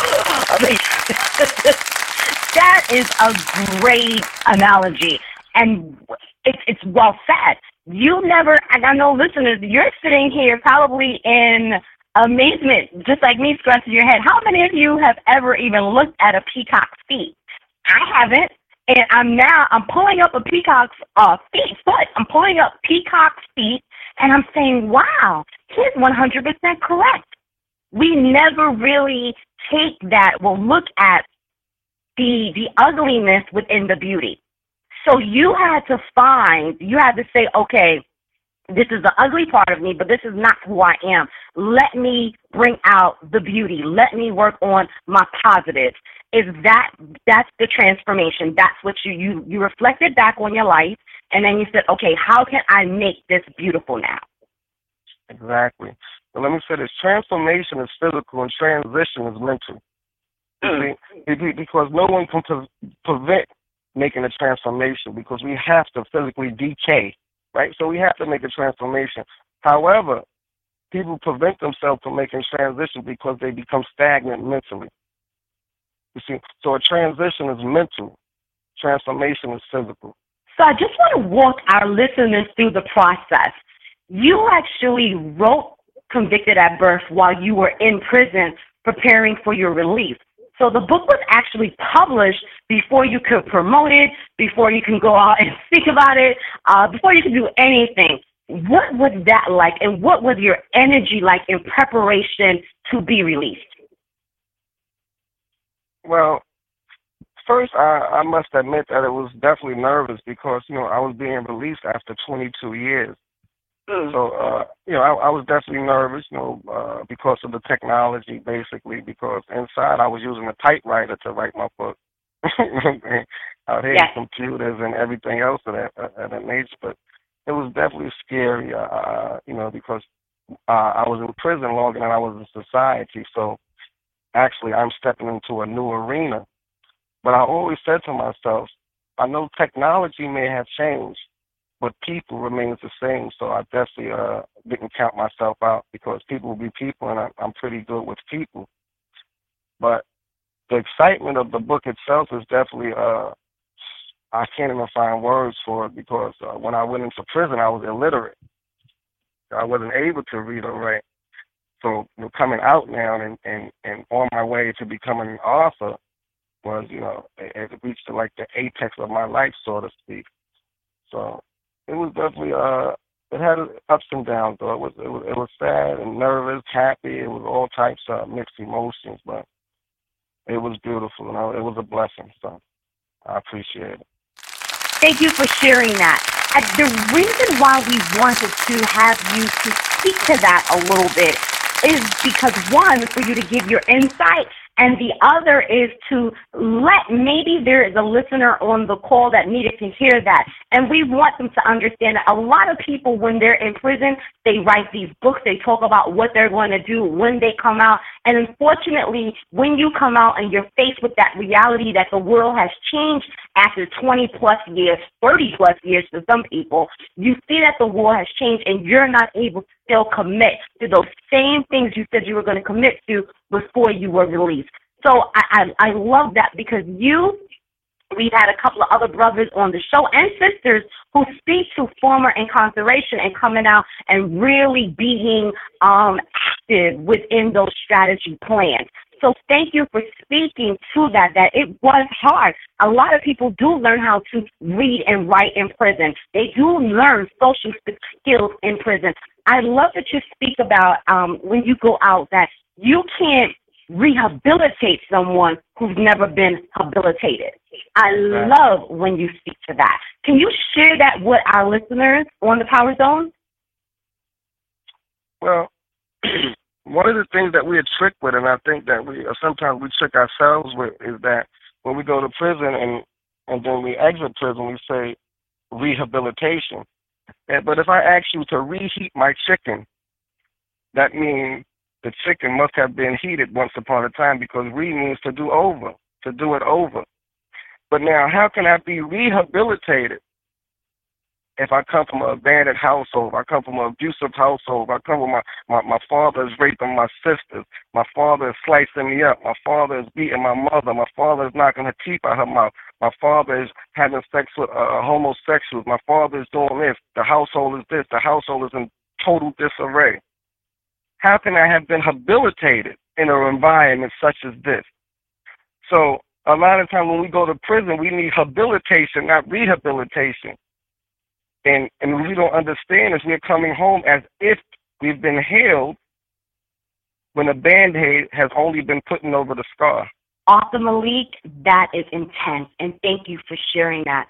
that is a great analogy. And it's it's well said. You never, and I know listeners, you're sitting here probably in amazement, just like me, scratching your head. How many of you have ever even looked at a peacock's feet? I haven't, and I'm now, I'm pulling up a peacock's uh, feet, foot. I'm pulling up peacock's feet, and I'm saying, wow, he's one hundred percent correct. We never really take that, well, look at the the ugliness within the beauty. So you had to find, you had to say, okay, This is the ugly part of me, but this is not who I am. Let me bring out the beauty. Let me work on my positives. Is that that's the transformation? That's what you you you reflected back on your life, and then you said, okay, how can I make this beautiful now? Exactly. But let me say this: transformation is physical, and transition is mental. Mm. See, because no one can pre- prevent making a transformation, because we have to physically decay, right? So we have to make a transformation. However, people prevent themselves from making transition because they become stagnant mentally. You see, so a transition is mental, transformation is physical. So I just want to walk our listeners through the process. You actually wrote Convicted at Birth while you were in prison preparing for your release. So the book was actually published before you could promote it, before you can go out and speak about it, uh, before you could do anything. What was that like, and what was your energy like in preparation to be released? Well, first, I, I must admit that it was definitely nervous because, you know, I was being released after twenty-two years. Mm. So, uh, you know, I, I was definitely nervous, you know, uh, because of the technology, basically, because inside I was using a typewriter to write my book. Out here, yes. Computers and everything else of that, of that nature. But it was definitely scary, uh, you know, because uh, I was in prison longer than I was in society. So, actually, I'm stepping into a new arena. But I always said to myself, I know technology may have changed, but people remains the same. So I definitely uh, didn't count myself out, because people will be people, and I, I'm pretty good with people. But the excitement of the book itself is definitely, uh, I can't even find words for it, because uh, when I went into prison, I was illiterate. I wasn't able to read or write. So, you know, coming out now and, and, and on my way to becoming an author was, you know, it, it reached to like the apex of my life, so to speak. So it was definitely, uh, it had ups and downs, though. It was, it was, it was sad and nervous, happy. It was all types of mixed emotions, but it was beautiful. You know, it was a blessing. So I appreciate it. Thank you for sharing that. And the reason why we wanted to have you to speak to that a little bit is because, one, for you to give your insight, and the other is to let, maybe there is a listener on the call that needed to hear that. And we want them to understand that a lot of people, when they're in prison, they write these books, they talk about what they're going to do when they come out. And unfortunately, when you come out and you're faced with that reality that the world has changed after twenty plus years, thirty plus years for some people, you see that the world has changed and you're not able to still commit to those same things you said you were going to commit to before you were released. So I, I, I love that, because you, we've had a couple of other brothers on the show and sisters who speak to former incarceration and coming out and really being um, active within those strategy plans. So thank you for speaking to that, that it was hard. A lot of people do learn how to read and write in prison. They do learn social skills in prison. I love that you speak about um, when you go out that you can't rehabilitate someone who's never been habilitated. I love when you speak to that. Can you share that with our listeners on the Power Zone? Well, one of the things that we are tricked with, and I think that we sometimes we trick ourselves with, is that when we go to prison and, and then we exit prison, we say rehabilitation. But if I ask you to reheat my chicken, that means the chicken must have been heated once upon a time, because re means to do over, to do it over. But now, how can I be rehabilitated if I come from an abandoned household, I come from an abusive household, I come from my, my, my father is raping my sisters, my father is slicing me up, my father is beating my mother, my father is knocking her teeth out her mouth, my father is having sex with uh, homosexuals, my father is doing this, the household is this, the household is in total disarray. How can I have been habilitated in an environment such as this? So a lot of times when we go to prison, we need habilitation, not rehabilitation. And and what we don't understand is we're coming home as if we've been healed when a Band-Aid has only been put over the scar. Author Malik, that is intense, and thank you for sharing that.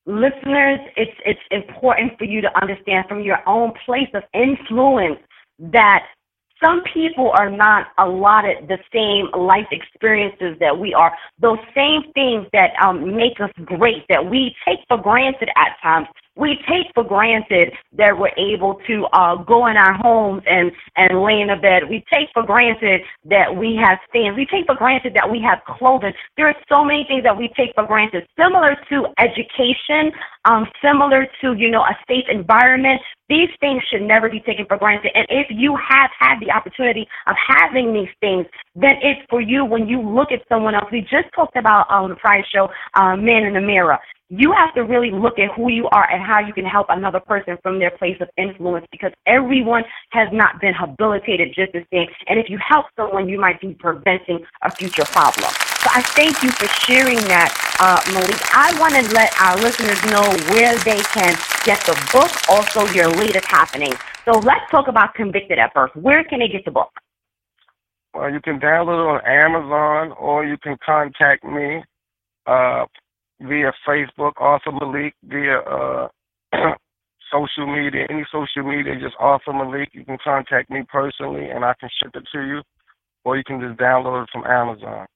listeners, it's it's important for you to understand from your own place of influence that some people are not allotted the same life experiences that we are. Those same things that um, make us great, that we take for granted at times. We take for granted that we're able to uh, go in our homes and, and lay in a bed. We take for granted that we have things. We take for granted that we have clothing. There are so many things that we take for granted, similar to education, um, similar to, you know, a safe environment. These things should never be taken for granted. And if you have had the opportunity of having these things, then it's for you when you look at someone else. We just talked about on the prior show, uh, Man in the Mirror. You have to really look at who you are and how you can help another person from their place of influence, because everyone has not been habilitated just the same. And if you help someone, you might be preventing a future problem. So I thank you for sharing that, uh, Malik. I want to let our listeners know where they can get the book, also your latest happening. So let's talk about Convicted at Birth. Where can they get the book? Well, you can download it on Amazon, or you can contact me uh, via Facebook, Arthur Malik, via uh, social media, any social media, just Arthur Malik. You can contact me personally, and I can ship it to you, or you can just download it from Amazon.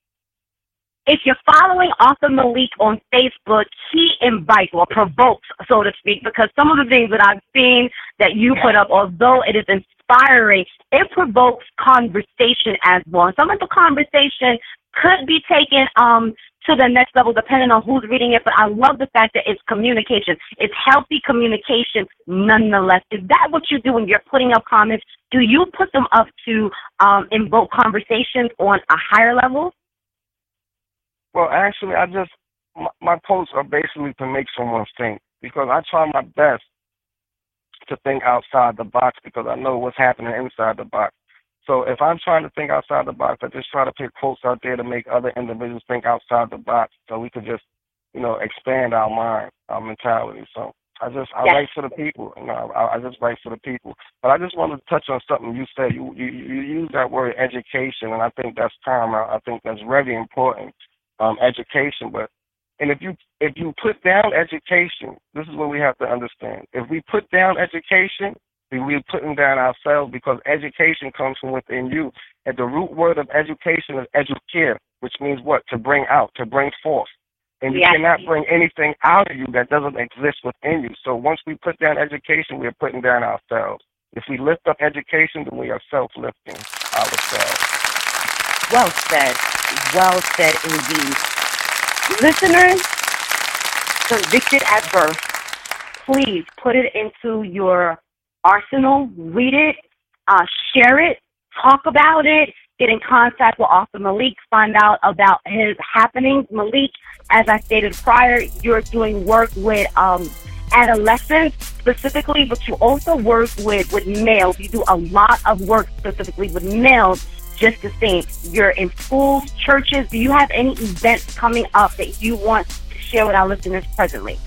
If you're following Arthur Malik on Facebook, he invites or provokes, so to speak, because some of the things that I've seen that you put up, although it is inspiring, it provokes conversation as well. Some of the conversation could be taken um, to the next level depending on who's reading it, but I love the fact that it's communication. It's healthy communication nonetheless. Is that what you do when you're putting up comments? Do you put them up to um, invoke conversations on a higher level? Well, actually, I just, my, my posts are basically to make someone think, because I try my best to think outside the box, because I know what's happening inside the box. So if I'm trying to think outside the box, I just try to put quotes out there to make other individuals think outside the box, so we could just, you know, expand our mind, our mentality. So I just, I yes. write for the people, you know, I, I just write for the people. But I just wanted to touch on something you said. You, you, you use that word education, and I think that's paramount. I think that's very important. Um, education, but and if you if you put down education, this is what we have to understand. If we put down education, we we're putting down ourselves, because education comes from within you. And the root word of education is educare, which means what? To bring out, to bring forth. And you yes. cannot bring anything out of you that doesn't exist within you. So once we put down education, we are putting down ourselves. If we lift up education, then we are self-lifting ourselves. Well said. Well said indeed. Listeners, Convicted at Birth, please put it into your arsenal, read it, uh, share it, talk about it, get in contact with Arthur Malik, find out about his happenings. Malik, as I stated prior, you're doing work with um, adolescents specifically, but you also work with, with males. You do a lot of work specifically with males. Just the same, you're in schools, churches. Do you have any events coming up that you want to share with our listeners presently?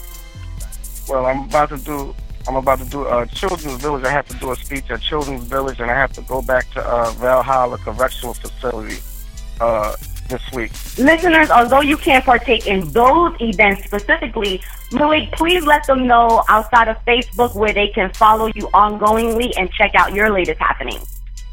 Well, I'm about to do. I'm about to do a Children's Village. I have to do a speech at Children's Village, and I have to go back to uh, Valhalla Correctional Facility uh, this week. Listeners, although you can't partake in those events specifically, Malik, please let them know outside of Facebook where they can follow you ongoingly and check out your latest happenings.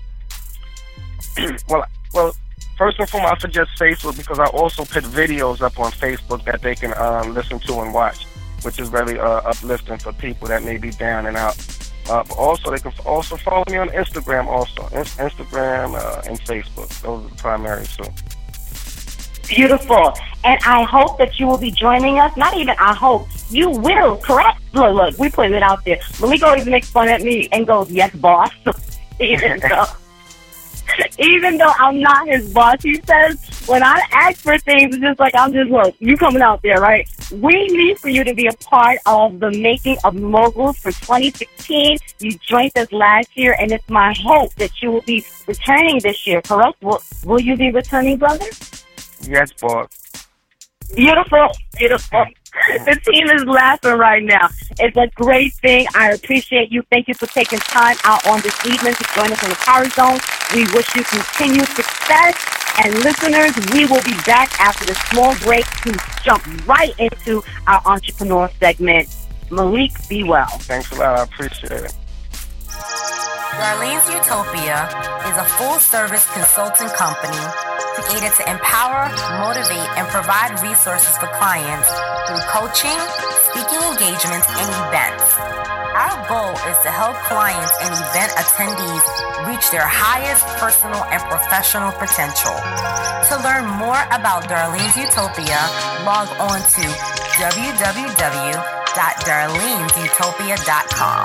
Well, well, first and foremost, I suggest Facebook, because I also put videos up on Facebook that they can uh, listen to and watch, which is very uh, uplifting for people that may be down and out. Uh, but also, they can also follow me on Instagram, also In- Instagram uh, and Facebook. Those are the primary two. Beautiful, and I hope that you will be joining us. Not even I hope, you will. Correct? Look, look, we put it out there. Malik always makes fun at me and goes, "Yes, boss." Even though. Even though I'm not his boss, he says, when I ask for things, it's just like, I'm just, look, you coming out there, right? We need for you to be a part of the making of Moguls for twenty sixteen. You joined us last year, and it's my hope that you will be returning this year, correct? Will, will you be returning, brother? Yes, boss. Beautiful, beautiful. The team is laughing right now. It's a great thing. I appreciate you. Thank you for taking time out on this evening to join us in the Power Zone. We wish you continued success. And listeners, we will be back after this small break to jump right into our entrepreneur segment. Malik, be well. Thanks a lot. I appreciate it. Darlene's Utopia is a full-service consulting company created to empower, motivate, and provide resources for clients through coaching, speaking engagements, and events. Our goal is to help clients and event attendees reach their highest personal and professional potential. To learn more about Darlene's Utopia, log on to w w w dot darlenes utopia dot com.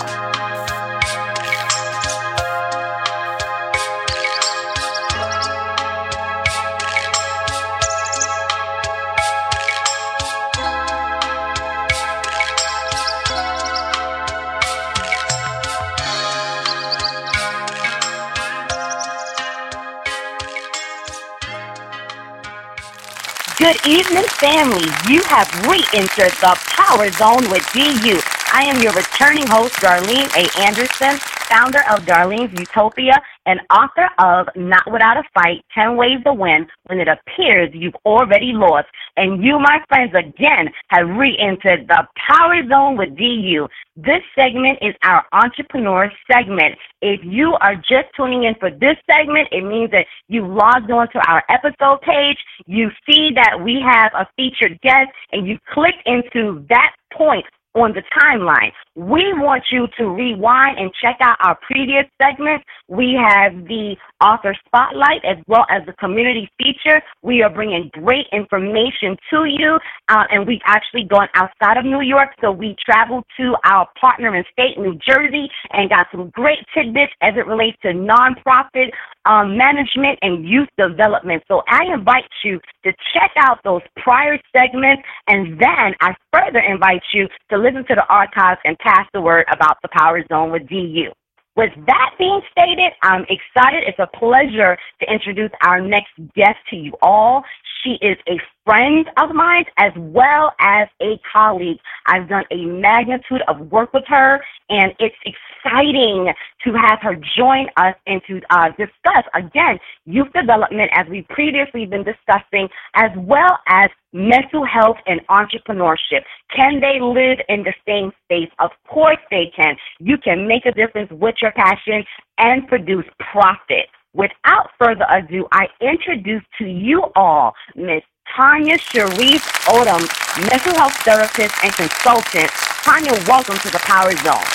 Good evening, family. You have re-entered the Power Zone with D U. I am your returning host, Darlene A. Anderson, founder of Darlene's Utopia and author of Not Without a Fight, ten Ways to Win When It Appears You've Already Lost. And you, my friends, again, have re-entered the Power Zone with D U. This segment is our entrepreneur segment. If you are just tuning in for this segment, it means that you logged on to our episode page, you see that we have a featured guest, and you click into that point on the timeline. We want you to rewind and check out our previous segments. We have the author spotlight as well as the community feature. We are bringing great information to you, uh, and we've actually gone outside of New York, so we traveled to our partner in state, New Jersey, and got some great tidbits as it relates to nonprofit um, management and youth development. So I invite you to check out those prior segments, and then I further invite you to listen to the archives and pass the word about the Power Zone with D U. With that being stated, I'm excited. It's a pleasure to introduce our next guest to you all. She is a friend of mine as well as a colleague. I've done a magnitude of work with her, and it's exciting to have her join us and to uh, discuss, again, youth development as we've previously been discussing, as well as mental health and entrepreneurship. Can they live in the same space? Of course they can. You can make a difference with your passion and produce profit. Without further ado, I introduce to you all Miss Tanya Sharif Odom, mental health therapist and consultant. Tanya, welcome to the Power Zone.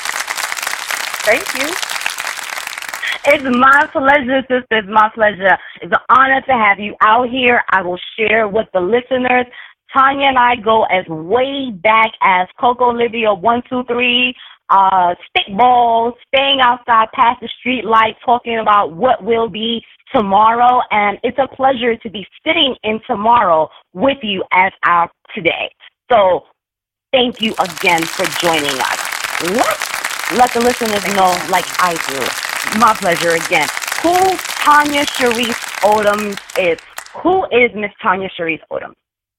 Thank you. It's my pleasure, sister. It's my pleasure. It's an honor to have you out here. I will share with the listeners. Tanya and I go as way back as Coco Livia one two three, uh, stickballs, staying outside past the street light, talking about what will be tomorrow. And it's a pleasure to be sitting in tomorrow with you as our today. So thank you again for joining us. Let's let the listeners know, like I do. My pleasure again. Who Tanya Sharif Odom is? Who is Miss Tanya Sharif Odom?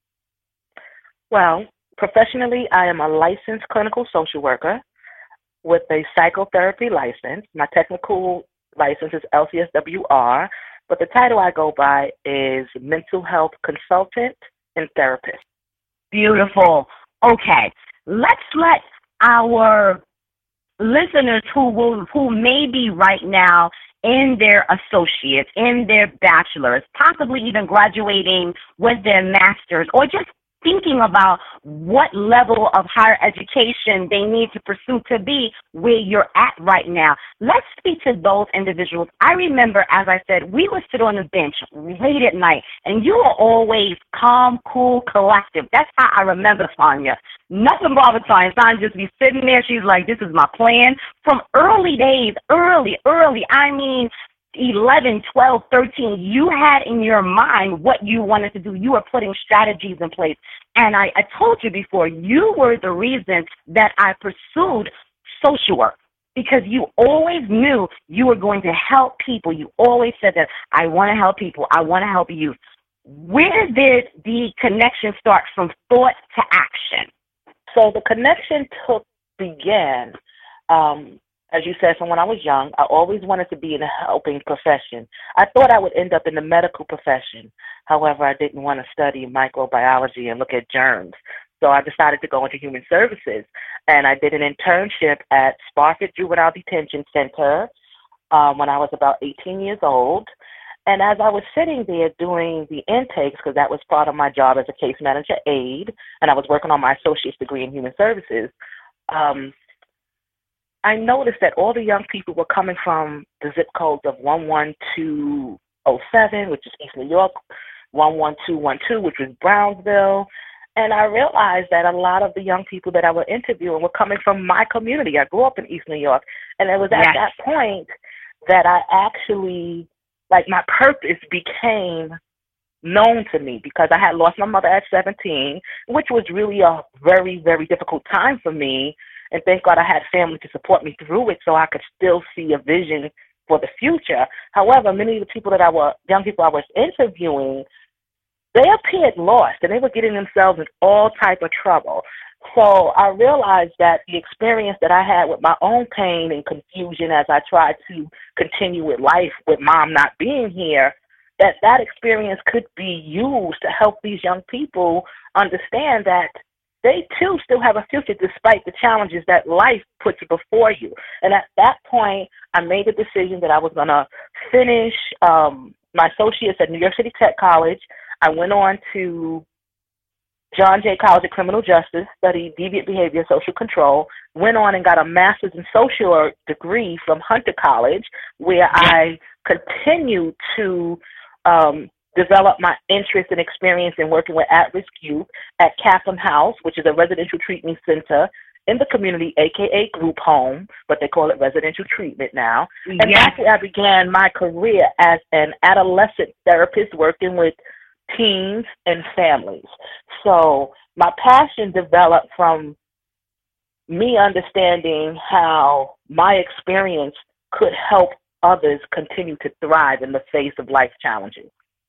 Well, professionally, I am a licensed clinical social worker with a psychotherapy license. My technical license is L C S W R, but the title I go by is mental health consultant and therapist. Beautiful. Okay, let's let our listeners who will who may be right now in their associates, in their bachelors, possibly even graduating with their masters, or just thinking about what level of higher education they need to pursue to be where you're at right now. Let's speak to those individuals. I remember, as I said, we would sit on the bench late at night, and you were always calm, cool, collective. That's how I remember Tanya. Nothing bothered Tanya. Tanya just be sitting there. She's like, this is my plan. From early days, early, early, I mean, eleven, twelve, thirteen, you had in your mind what you wanted to do. You were putting strategies in place. And I, I told you before, you were the reason that I pursued social work, because you always knew you were going to help people. You always said that, I want to help people. I want to help youth. Where did the connection start from thought to action? So the connection took began, um, as you said, from when I was young. I always wanted to be in a helping profession. I thought I would end up in the medical profession. However, I didn't want to study microbiology and look at germs. So I decided to go into human services, and I did an internship at Sparford Juvenile Detention Center um, when I was about eighteen years old. And as I was sitting there doing the intakes, because that was part of my job as a case manager aide, and I was working on my associate's degree in human services, um, I noticed that all the young people were coming from the zip codes of one one two oh seven, which is East New York, one one two one two, which was Brownsville. And I realized that a lot of the young people that I was interviewing were coming from my community. I grew up in East New York. And it was at Yes. that point that I actually, like, my purpose became known to me, because I had lost my mother at seventeen, which was really a very, very difficult time for me. And thank God I had family to support me through it, so I could still see a vision for the future. However, many of the people that I were, young people I was interviewing, they appeared lost, and they were getting themselves in all type of trouble. So I realized that the experience that I had with my own pain and confusion as I tried to continue with life with mom not being here, that that experience could be used to help these young people understand that they too still have a future despite the challenges that life puts before you. And at that point, I made the decision that I was going to finish um, my associates at New York City Tech College. I went on to John Jay College of Criminal Justice, studied deviant behavior, social control, went on and got a master's in social work degree from Hunter College, where I continued to um, develop my interest and experience in working with at-risk youth at Kaplan House, which is a residential treatment center in the community, a k a group home, but they call it residential treatment now. And Yes. that's where I began my career as an adolescent therapist working with teens and families. So my passion developed from me understanding how my experience could help others continue to thrive in the face of life challenges.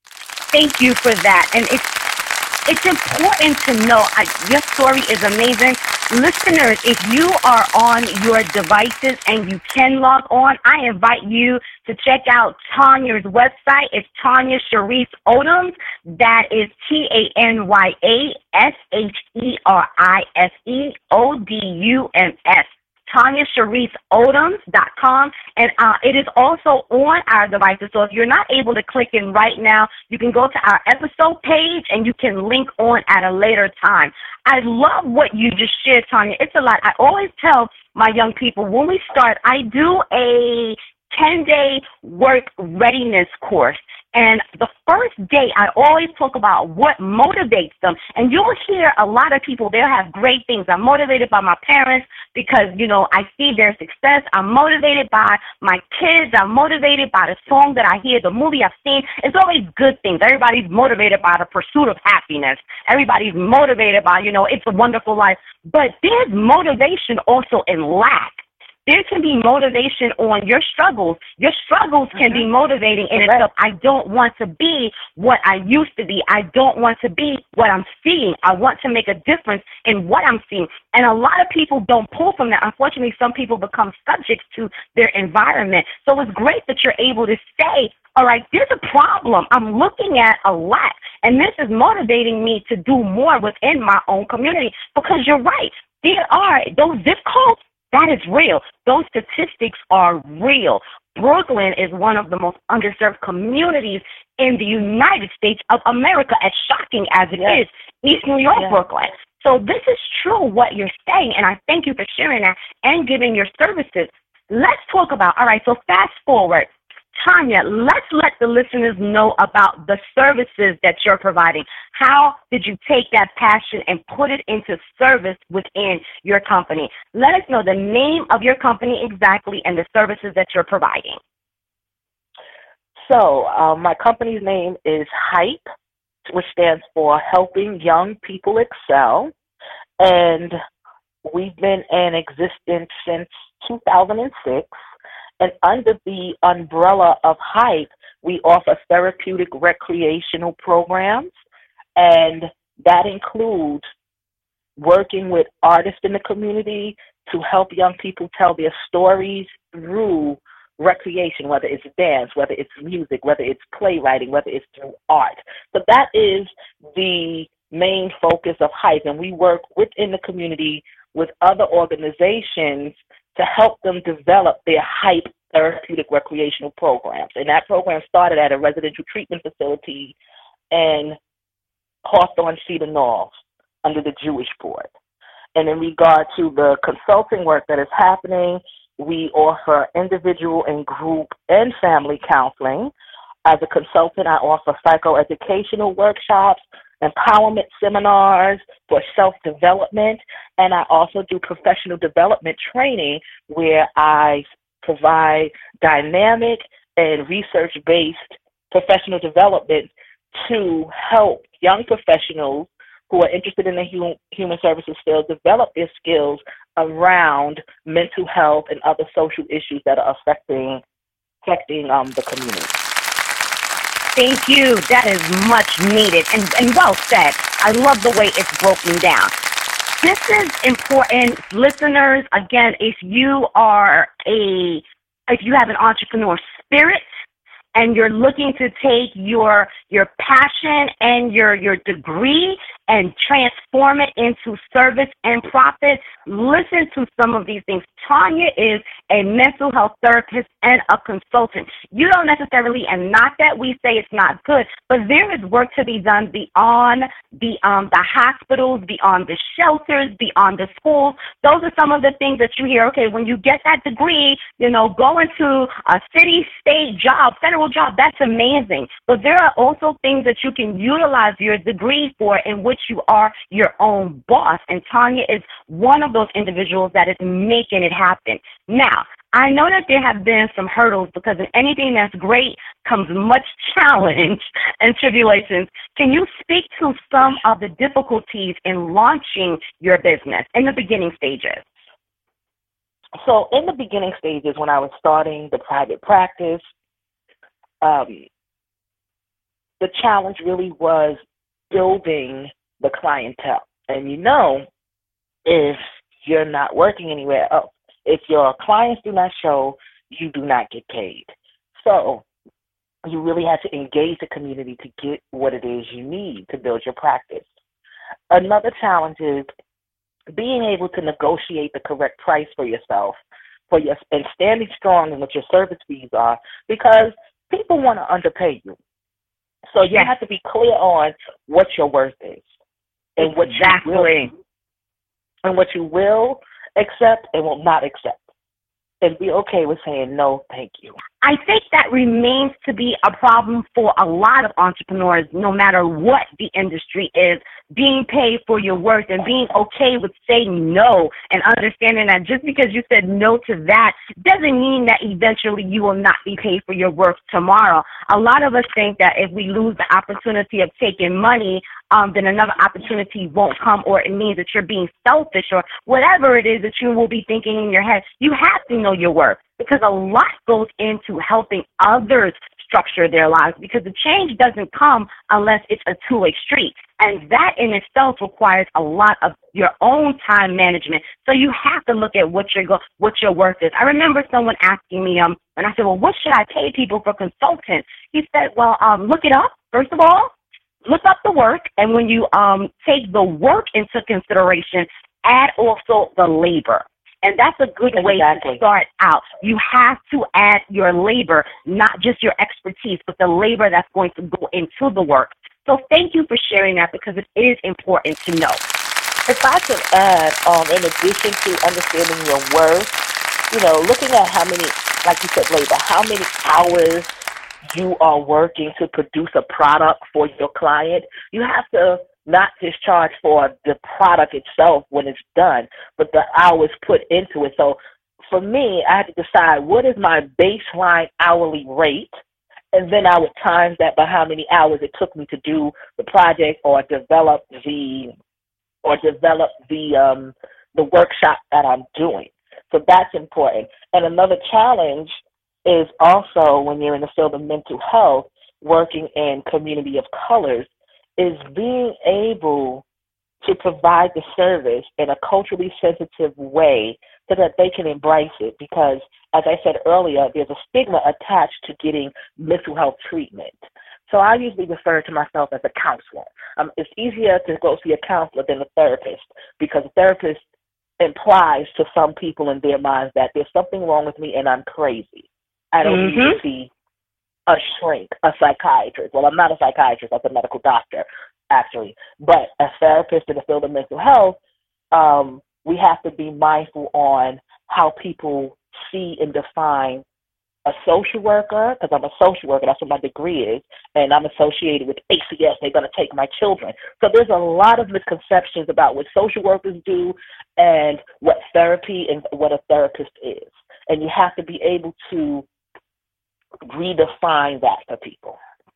Thank you for that. And it's it's important to know. I, your story is amazing. Listeners, if you are on your devices and you can log on, I invite you to check out Tanya's website. It's Tanya Sharice Odoms. That is T A N Y A S H E R I S E O D U M S. Tanya Sharice Odoms dot com, and uh, it is also on our devices. So if you're not able to click in right now, you can go to our episode page and you can link on at a later time. I love what you just shared, Tanya. It's a lot. I always tell my young people when we start, I do a ten-day work readiness course. And the first day, I always talk about what motivates them. And you'll hear a lot of people, they'll have great things. I'm motivated by my parents because, you know, I see their success. I'm motivated by my kids. I'm motivated by the song that I hear, the movie I've seen. It's always good things. Everybody's motivated by the pursuit of happiness. Everybody's motivated by, you know, it's a wonderful life. But there's motivation also in lack. There can be motivation on your struggles. Your struggles can be motivating in itself. I don't want to be what I used to be. I don't want to be what I'm seeing. I want to make a difference in what I'm seeing. And a lot of people don't pull from that. Unfortunately, some people become subject to their environment. So it's great that you're able to say, all right, there's a problem. I'm looking at a lack. And this is motivating me to do more within my own community. Because you're right. There are those zip codes. That is real. Those statistics are real. Brooklyn is one of the most underserved communities in the United States of America, as shocking as it yes. is, East New York, yes. Brooklyn. So this is true what you're saying, and I thank you for sharing that and giving your services. Let's talk about, all right, so fast forward. Tanya, let's let the listeners know about the services that you're providing. How did you take that passion and put it into service within your company? Let us know the name of your company exactly and the services that you're providing. So uh, my company's name is HYPE, which stands for Helping Young People Excel. And we've been in existence since two thousand six. And under the umbrella of HYPE, we offer therapeutic recreational programs, and that includes working with artists in the community to help young people tell their stories through recreation, whether it's dance, whether it's music, whether it's playwriting, whether it's through art. So that is the main focus of HYPE, and we work within the community with other organizations to help them develop their HYPE therapeutic recreational programs. And that program started at a residential treatment facility in Hawthorne Cedar Knolls under the Jewish Board. And in regard to the consulting work that is happening, we offer individual and group and family counseling. As a consultant, I offer psychoeducational workshops, empowerment seminars for self-development, and I also do professional development training where I provide dynamic and research-based professional development to help young professionals who are interested in the hum- human services field develop their skills around mental health and other social issues that are affecting affecting um, the community. Thank you. That is much needed and, and well said. I love the way it's broken down. This is important, listeners. Again, if you are a, if you have an entrepreneur spirit and you're looking to take your your passion and your your degree and transform it into service and profit, listen to some of these things. Tanya is a mental health therapist and a consultant. You don't necessarily, and not that we say it's not good, but there is work to be done beyond the um the hospitals, beyond the shelters, beyond the schools. Those are some of the things that you hear. Okay, when you get that degree, you know, go into a city, state job, federal job. That's amazing. But there are also things that you can utilize your degree for in which you are your own boss. And Tanya is one of those individuals that is making it happen. Now, I know that there have been some hurdles because in anything that's great comes much challenge and tribulations. Can you speak to some of the difficulties in launching your business in the beginning stages? So in the beginning stages, when I was starting the private practice, um, the challenge really was building the clientele. And you know, if you're not working anywhere else, if your clients do not show, you do not get paid. So you really have to engage the community to get what it is you need to build your practice. Another challenge is being able to negotiate the correct price for yourself for your, and standing strong in what your service fees are, because people want to underpay you. So you yes. have to be clear on what your worth is and what exactly. you will, and what you will accept and will not accept, and be okay with saying no, thank you. I think that remains to be a problem for a lot of entrepreneurs, no matter what the industry is, being paid for your worth and being okay with saying no and understanding that just because you said no to that doesn't mean that eventually you will not be paid for your work tomorrow. A lot of us think that if we lose the opportunity of taking money, um, then another opportunity won't come, or it means that you're being selfish, or whatever it is that you will be thinking in your head. You have to know your worth, because a lot goes into helping others structure their lives, because the change doesn't come unless it's a two-way street. And that in itself requires a lot of your own time management. So you have to look at what your go, what your worth is. I remember someone asking me, um, and I said, well, what should I pay people for consultants? He said, well, um, look it up, first of all. Look up the work, and when you um take the work into consideration, add also the labor. And that's a good way exactly. to start out. You have to add your labor, not just your expertise, but the labor that's going to go into the work. So thank you for sharing that, because it is important to know. If I could add, um, in addition to understanding your worth, you know, looking at how many, like you said, labor, how many hours you are working to produce a product for your client, you have to not just charge for the product itself when it's done, but the hours put into it. So for me, I had to decide what is my baseline hourly rate, and then I would times that by how many hours it took me to do the project or develop the or develop the um, the workshop that I'm doing. So that's important. And another challenge is also when you're in the field of mental health, working in community of colors, is being able to provide the service in a culturally sensitive way so that they can embrace it. Because, as I said earlier, there's a stigma attached to getting mental health treatment. So I usually refer to myself as a counselor. Um, it's easier to go see a counselor than a therapist, because a therapist implies to some people in their minds that there's something wrong with me and I'm crazy. I don't mm-hmm. need to see a shrink, a psychiatrist. Well, I'm not a psychiatrist. I'm a medical doctor, actually. But a therapist in the field of mental health, um, we have to be mindful on how people see and define a social worker, because I'm a social worker, that's what my degree is, and I'm associated with A C S, they're going to take my children. So there's a lot of misconceptions about what social workers do and what therapy and what a therapist is. And you have to be able to redefine that for people.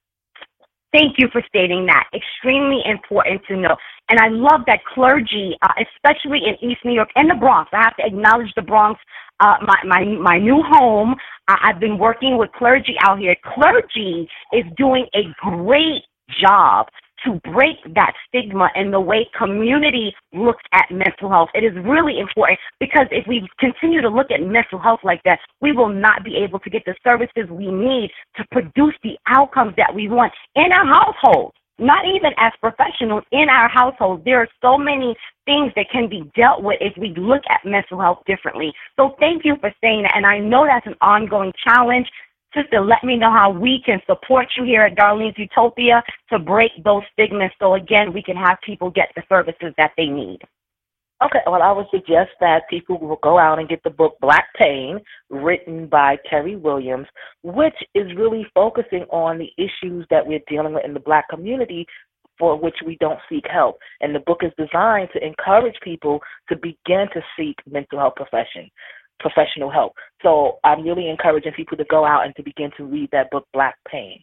Thank you for stating that. Extremely important to know. And I love that clergy, uh, especially in East New York and the Bronx, I have to acknowledge the Bronx, uh, my, my, my new home. Uh, I've been working with clergy out here. Clergy is doing a great job to break that stigma in the way community looks at mental health. It is really important, because if we continue to look at mental health like that, we will not be able to get the services we need to produce the outcomes that we want in our households. Not even as professionals, in our households, there are so many things that can be dealt with if we look at mental health differently. So thank you for saying that, and I know that's an ongoing challenge. Sister, let me know how we can support you here at Darlene's Utopia to break those stigmas so, again, we can have people get the services that they need. Okay, well, I would suggest that people will go out and get the book Black Pain, written by Terry Williams, which is really focusing on the issues that we're dealing with in the Black community for which we don't seek help. And the book is designed to encourage people to begin to seek mental health profession. professional help. So I'm really encouraging people to go out and to begin to read that book, Black Pain.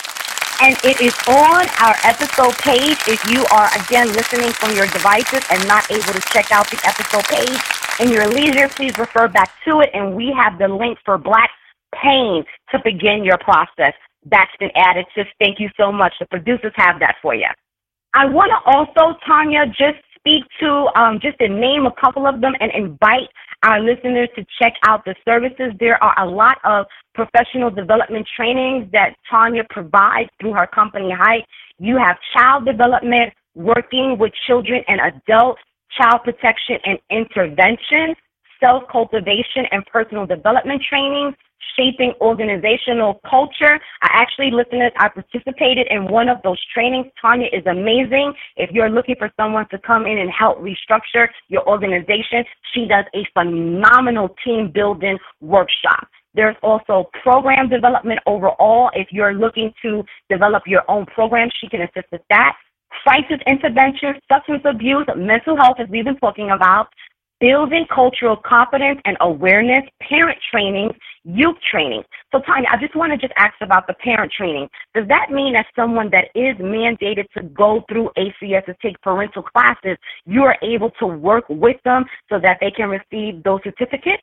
And it is on our episode page. If you are, again, listening from your devices and not able to check out the episode page in your leisure, please refer back to it. And we have the link for Black Pain to begin your process. That's been added. Just thank you so much. The producers have that for you. I want to also, Tanya, just speak to, um, just to name a couple of them and invite our listeners to check out the services. There are a lot of professional development trainings that Tanya provides through her company, Height. You have child development, working with children and adults, child protection and intervention, self-cultivation and personal development training, shaping organizational culture. I actually, listeners, I participated in one of those trainings. Tanya is amazing. If you're looking for someone to come in and help restructure your organization, she does a phenomenal team building workshop. There's also program development overall. If you're looking to develop your own program, she can assist with that. Crisis intervention, substance abuse, mental health, as we've been talking about, building cultural competence and awareness, parent training, youth training. So, Tanya, I just want to just ask about the parent training. Does that mean that someone that is mandated to go through A C S to take parental classes, you are able to work with them so that they can receive those certificates?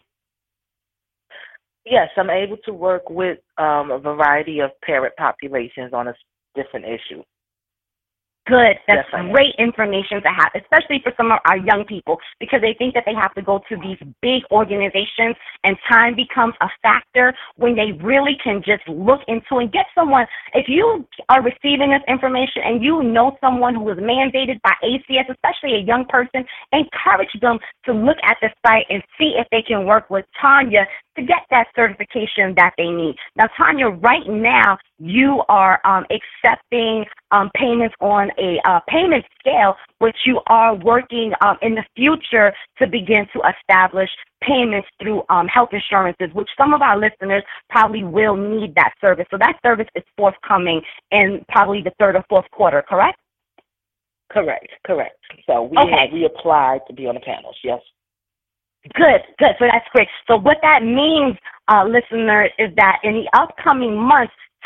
Yes, I'm able to work with um, a variety of parent populations on a different issue. Good. That's yes, great information to have, especially for some of our young people, because they think that they have to go to these big organizations and time becomes a factor when they really can just look into and get someone. If you are receiving this information and you know someone who is mandated by A C S, especially a young person, encourage them to look at the site and see if they can work with Tanya to get that certification that they need. Now, Tanya, right now, you are um, accepting um, payments on a uh, payment scale, which you are working um, in the future to begin to establish payments through um, health insurances, which some of our listeners probably will need that service. So that service is forthcoming in probably the third or fourth quarter, correct? Correct, correct. So we, okay. we applied to be on the panels, yes. Good, good. So that's great. So what that means, uh, listener, is that in the upcoming months,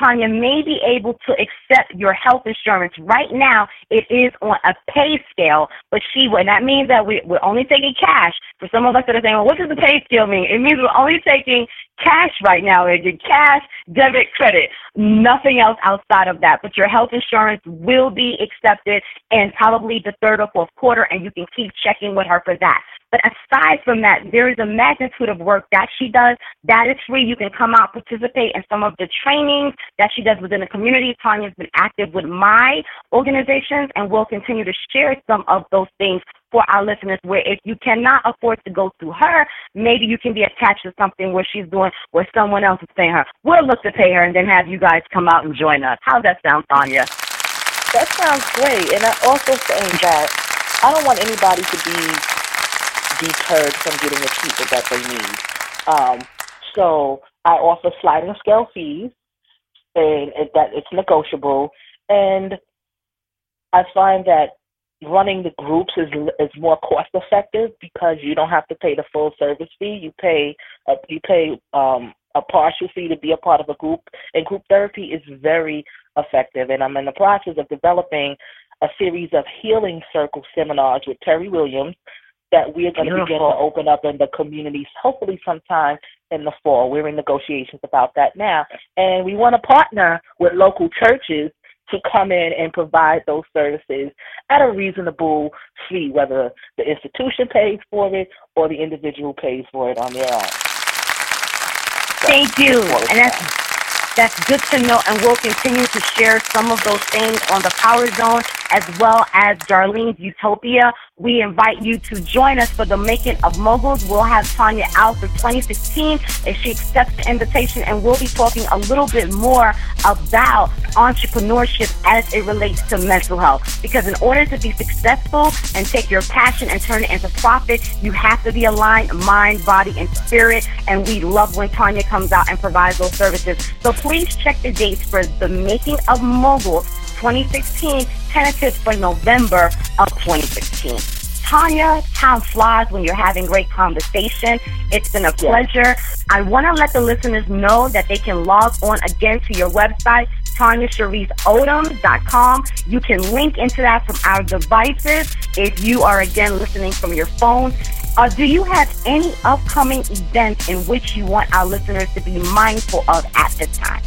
Tanya may be able to accept your health insurance. Right now, it is on a pay scale, but she would. That means that we, we're only taking cash. For some of us that are saying, well, what does the pay scale mean? It means we're only taking cash right now. Your cash, debit, credit, nothing else outside of that. But your health insurance will be accepted in probably the third or fourth quarter, and you can keep checking with her for that. But aside from that, there is a magnitude of work that she does that is free. You can come out, participate in some of the trainings that she does within the community. Tanya's been active with my organizations, and we'll continue to share some of those things for our listeners, where if you cannot afford to go through her, maybe you can be attached to something where she's doing, where someone else is paying her. We'll look to pay her and then have you guys come out and join us. How's that sound, Tanya? That sounds great. And I also saying that I don't want anybody to be deterred from getting the treatment that they need. Um, so I offer sliding scale fees, and it, that it's negotiable. And I find that running the groups is is more cost effective because you don't have to pay the full service fee. You pay a, you pay um, a partial fee to be a part of a group, and group therapy is very effective. And I'm in the process of developing a series of healing circle seminars with Terry Williams that we are going to begin to open up in the communities, hopefully sometime in the fall. We're in negotiations about that now. And we want to partner with local churches to come in and provide those services at a reasonable fee, whether the institution pays for it or the individual pays for it on their own. So, Thank you. And that's, that's good to know, and we'll continue to share some of those things on the Power Zone as well as Darlene's Utopia. We invite you to join us for the Making of Moguls. We'll have Tanya out for twenty sixteen if she accepts the invitation, and we'll be talking a little bit more about entrepreneurship as it relates to mental health. Because in order to be successful and take your passion and turn it into profit, you have to be aligned mind, body, and spirit. And we love when Tanya comes out and provides those services. So please check the dates for the Making of Moguls twenty sixteen, tentative for November of twenty sixteen. Tanya, time flies when you're having great conversation. It's been a pleasure. I want to let the listeners know that they can log on again to your website, Tanya Sharice Odom dot com. You can link into that from our devices if you are, again, listening from your phone. Uh, do you have any upcoming events in which you want our listeners to be mindful of at this time?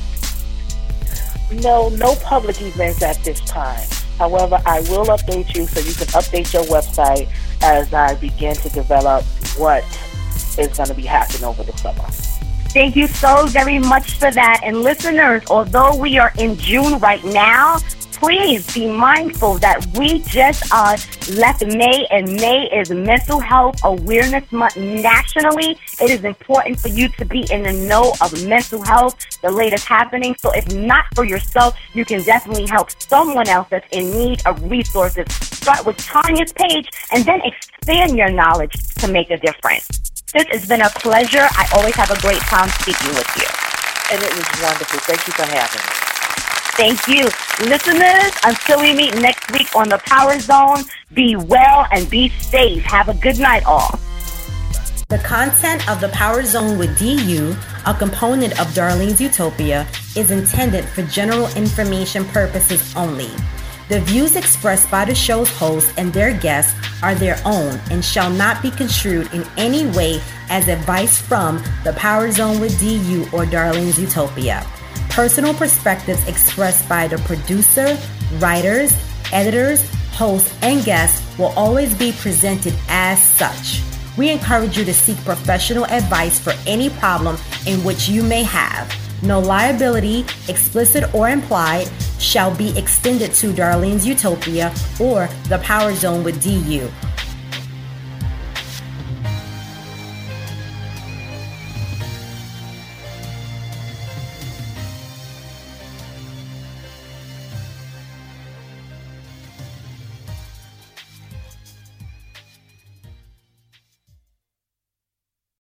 No, no public events at this time. However, I will update you so you can update your website as I begin to develop what is going to be happening over the summer. Thank you so very much for that. And listeners, although we are in June right now, please be mindful that we just uh, left May, and May is Mental Health Awareness Month nationally. It is important for you to be in the know of mental health, the latest happening. So if not for yourself, you can definitely help someone else that's in need of resources. Start with Tanya's page and then expand your knowledge to make a difference. This has been a pleasure. I always have a great time speaking with you. And it was wonderful. Thank you for having me. Thank you. Listeners, until we meet next week on the Power Zone, be well and be safe. Have a good night, all. The content of the Power Zone with D U, a component of Darlene's Utopia, is intended for general information purposes only. The views expressed by the show's hosts and their guests are their own and shall not be construed in any way as advice from the Power Zone with D U or Darlene's Utopia. Personal perspectives expressed by the producer, writers, editors, hosts, and guests will always be presented as such. We encourage you to seek professional advice for any problem in which you may have. No liability, explicit or implied, shall be extended to Darlene's Utopia or the Power Zone with D U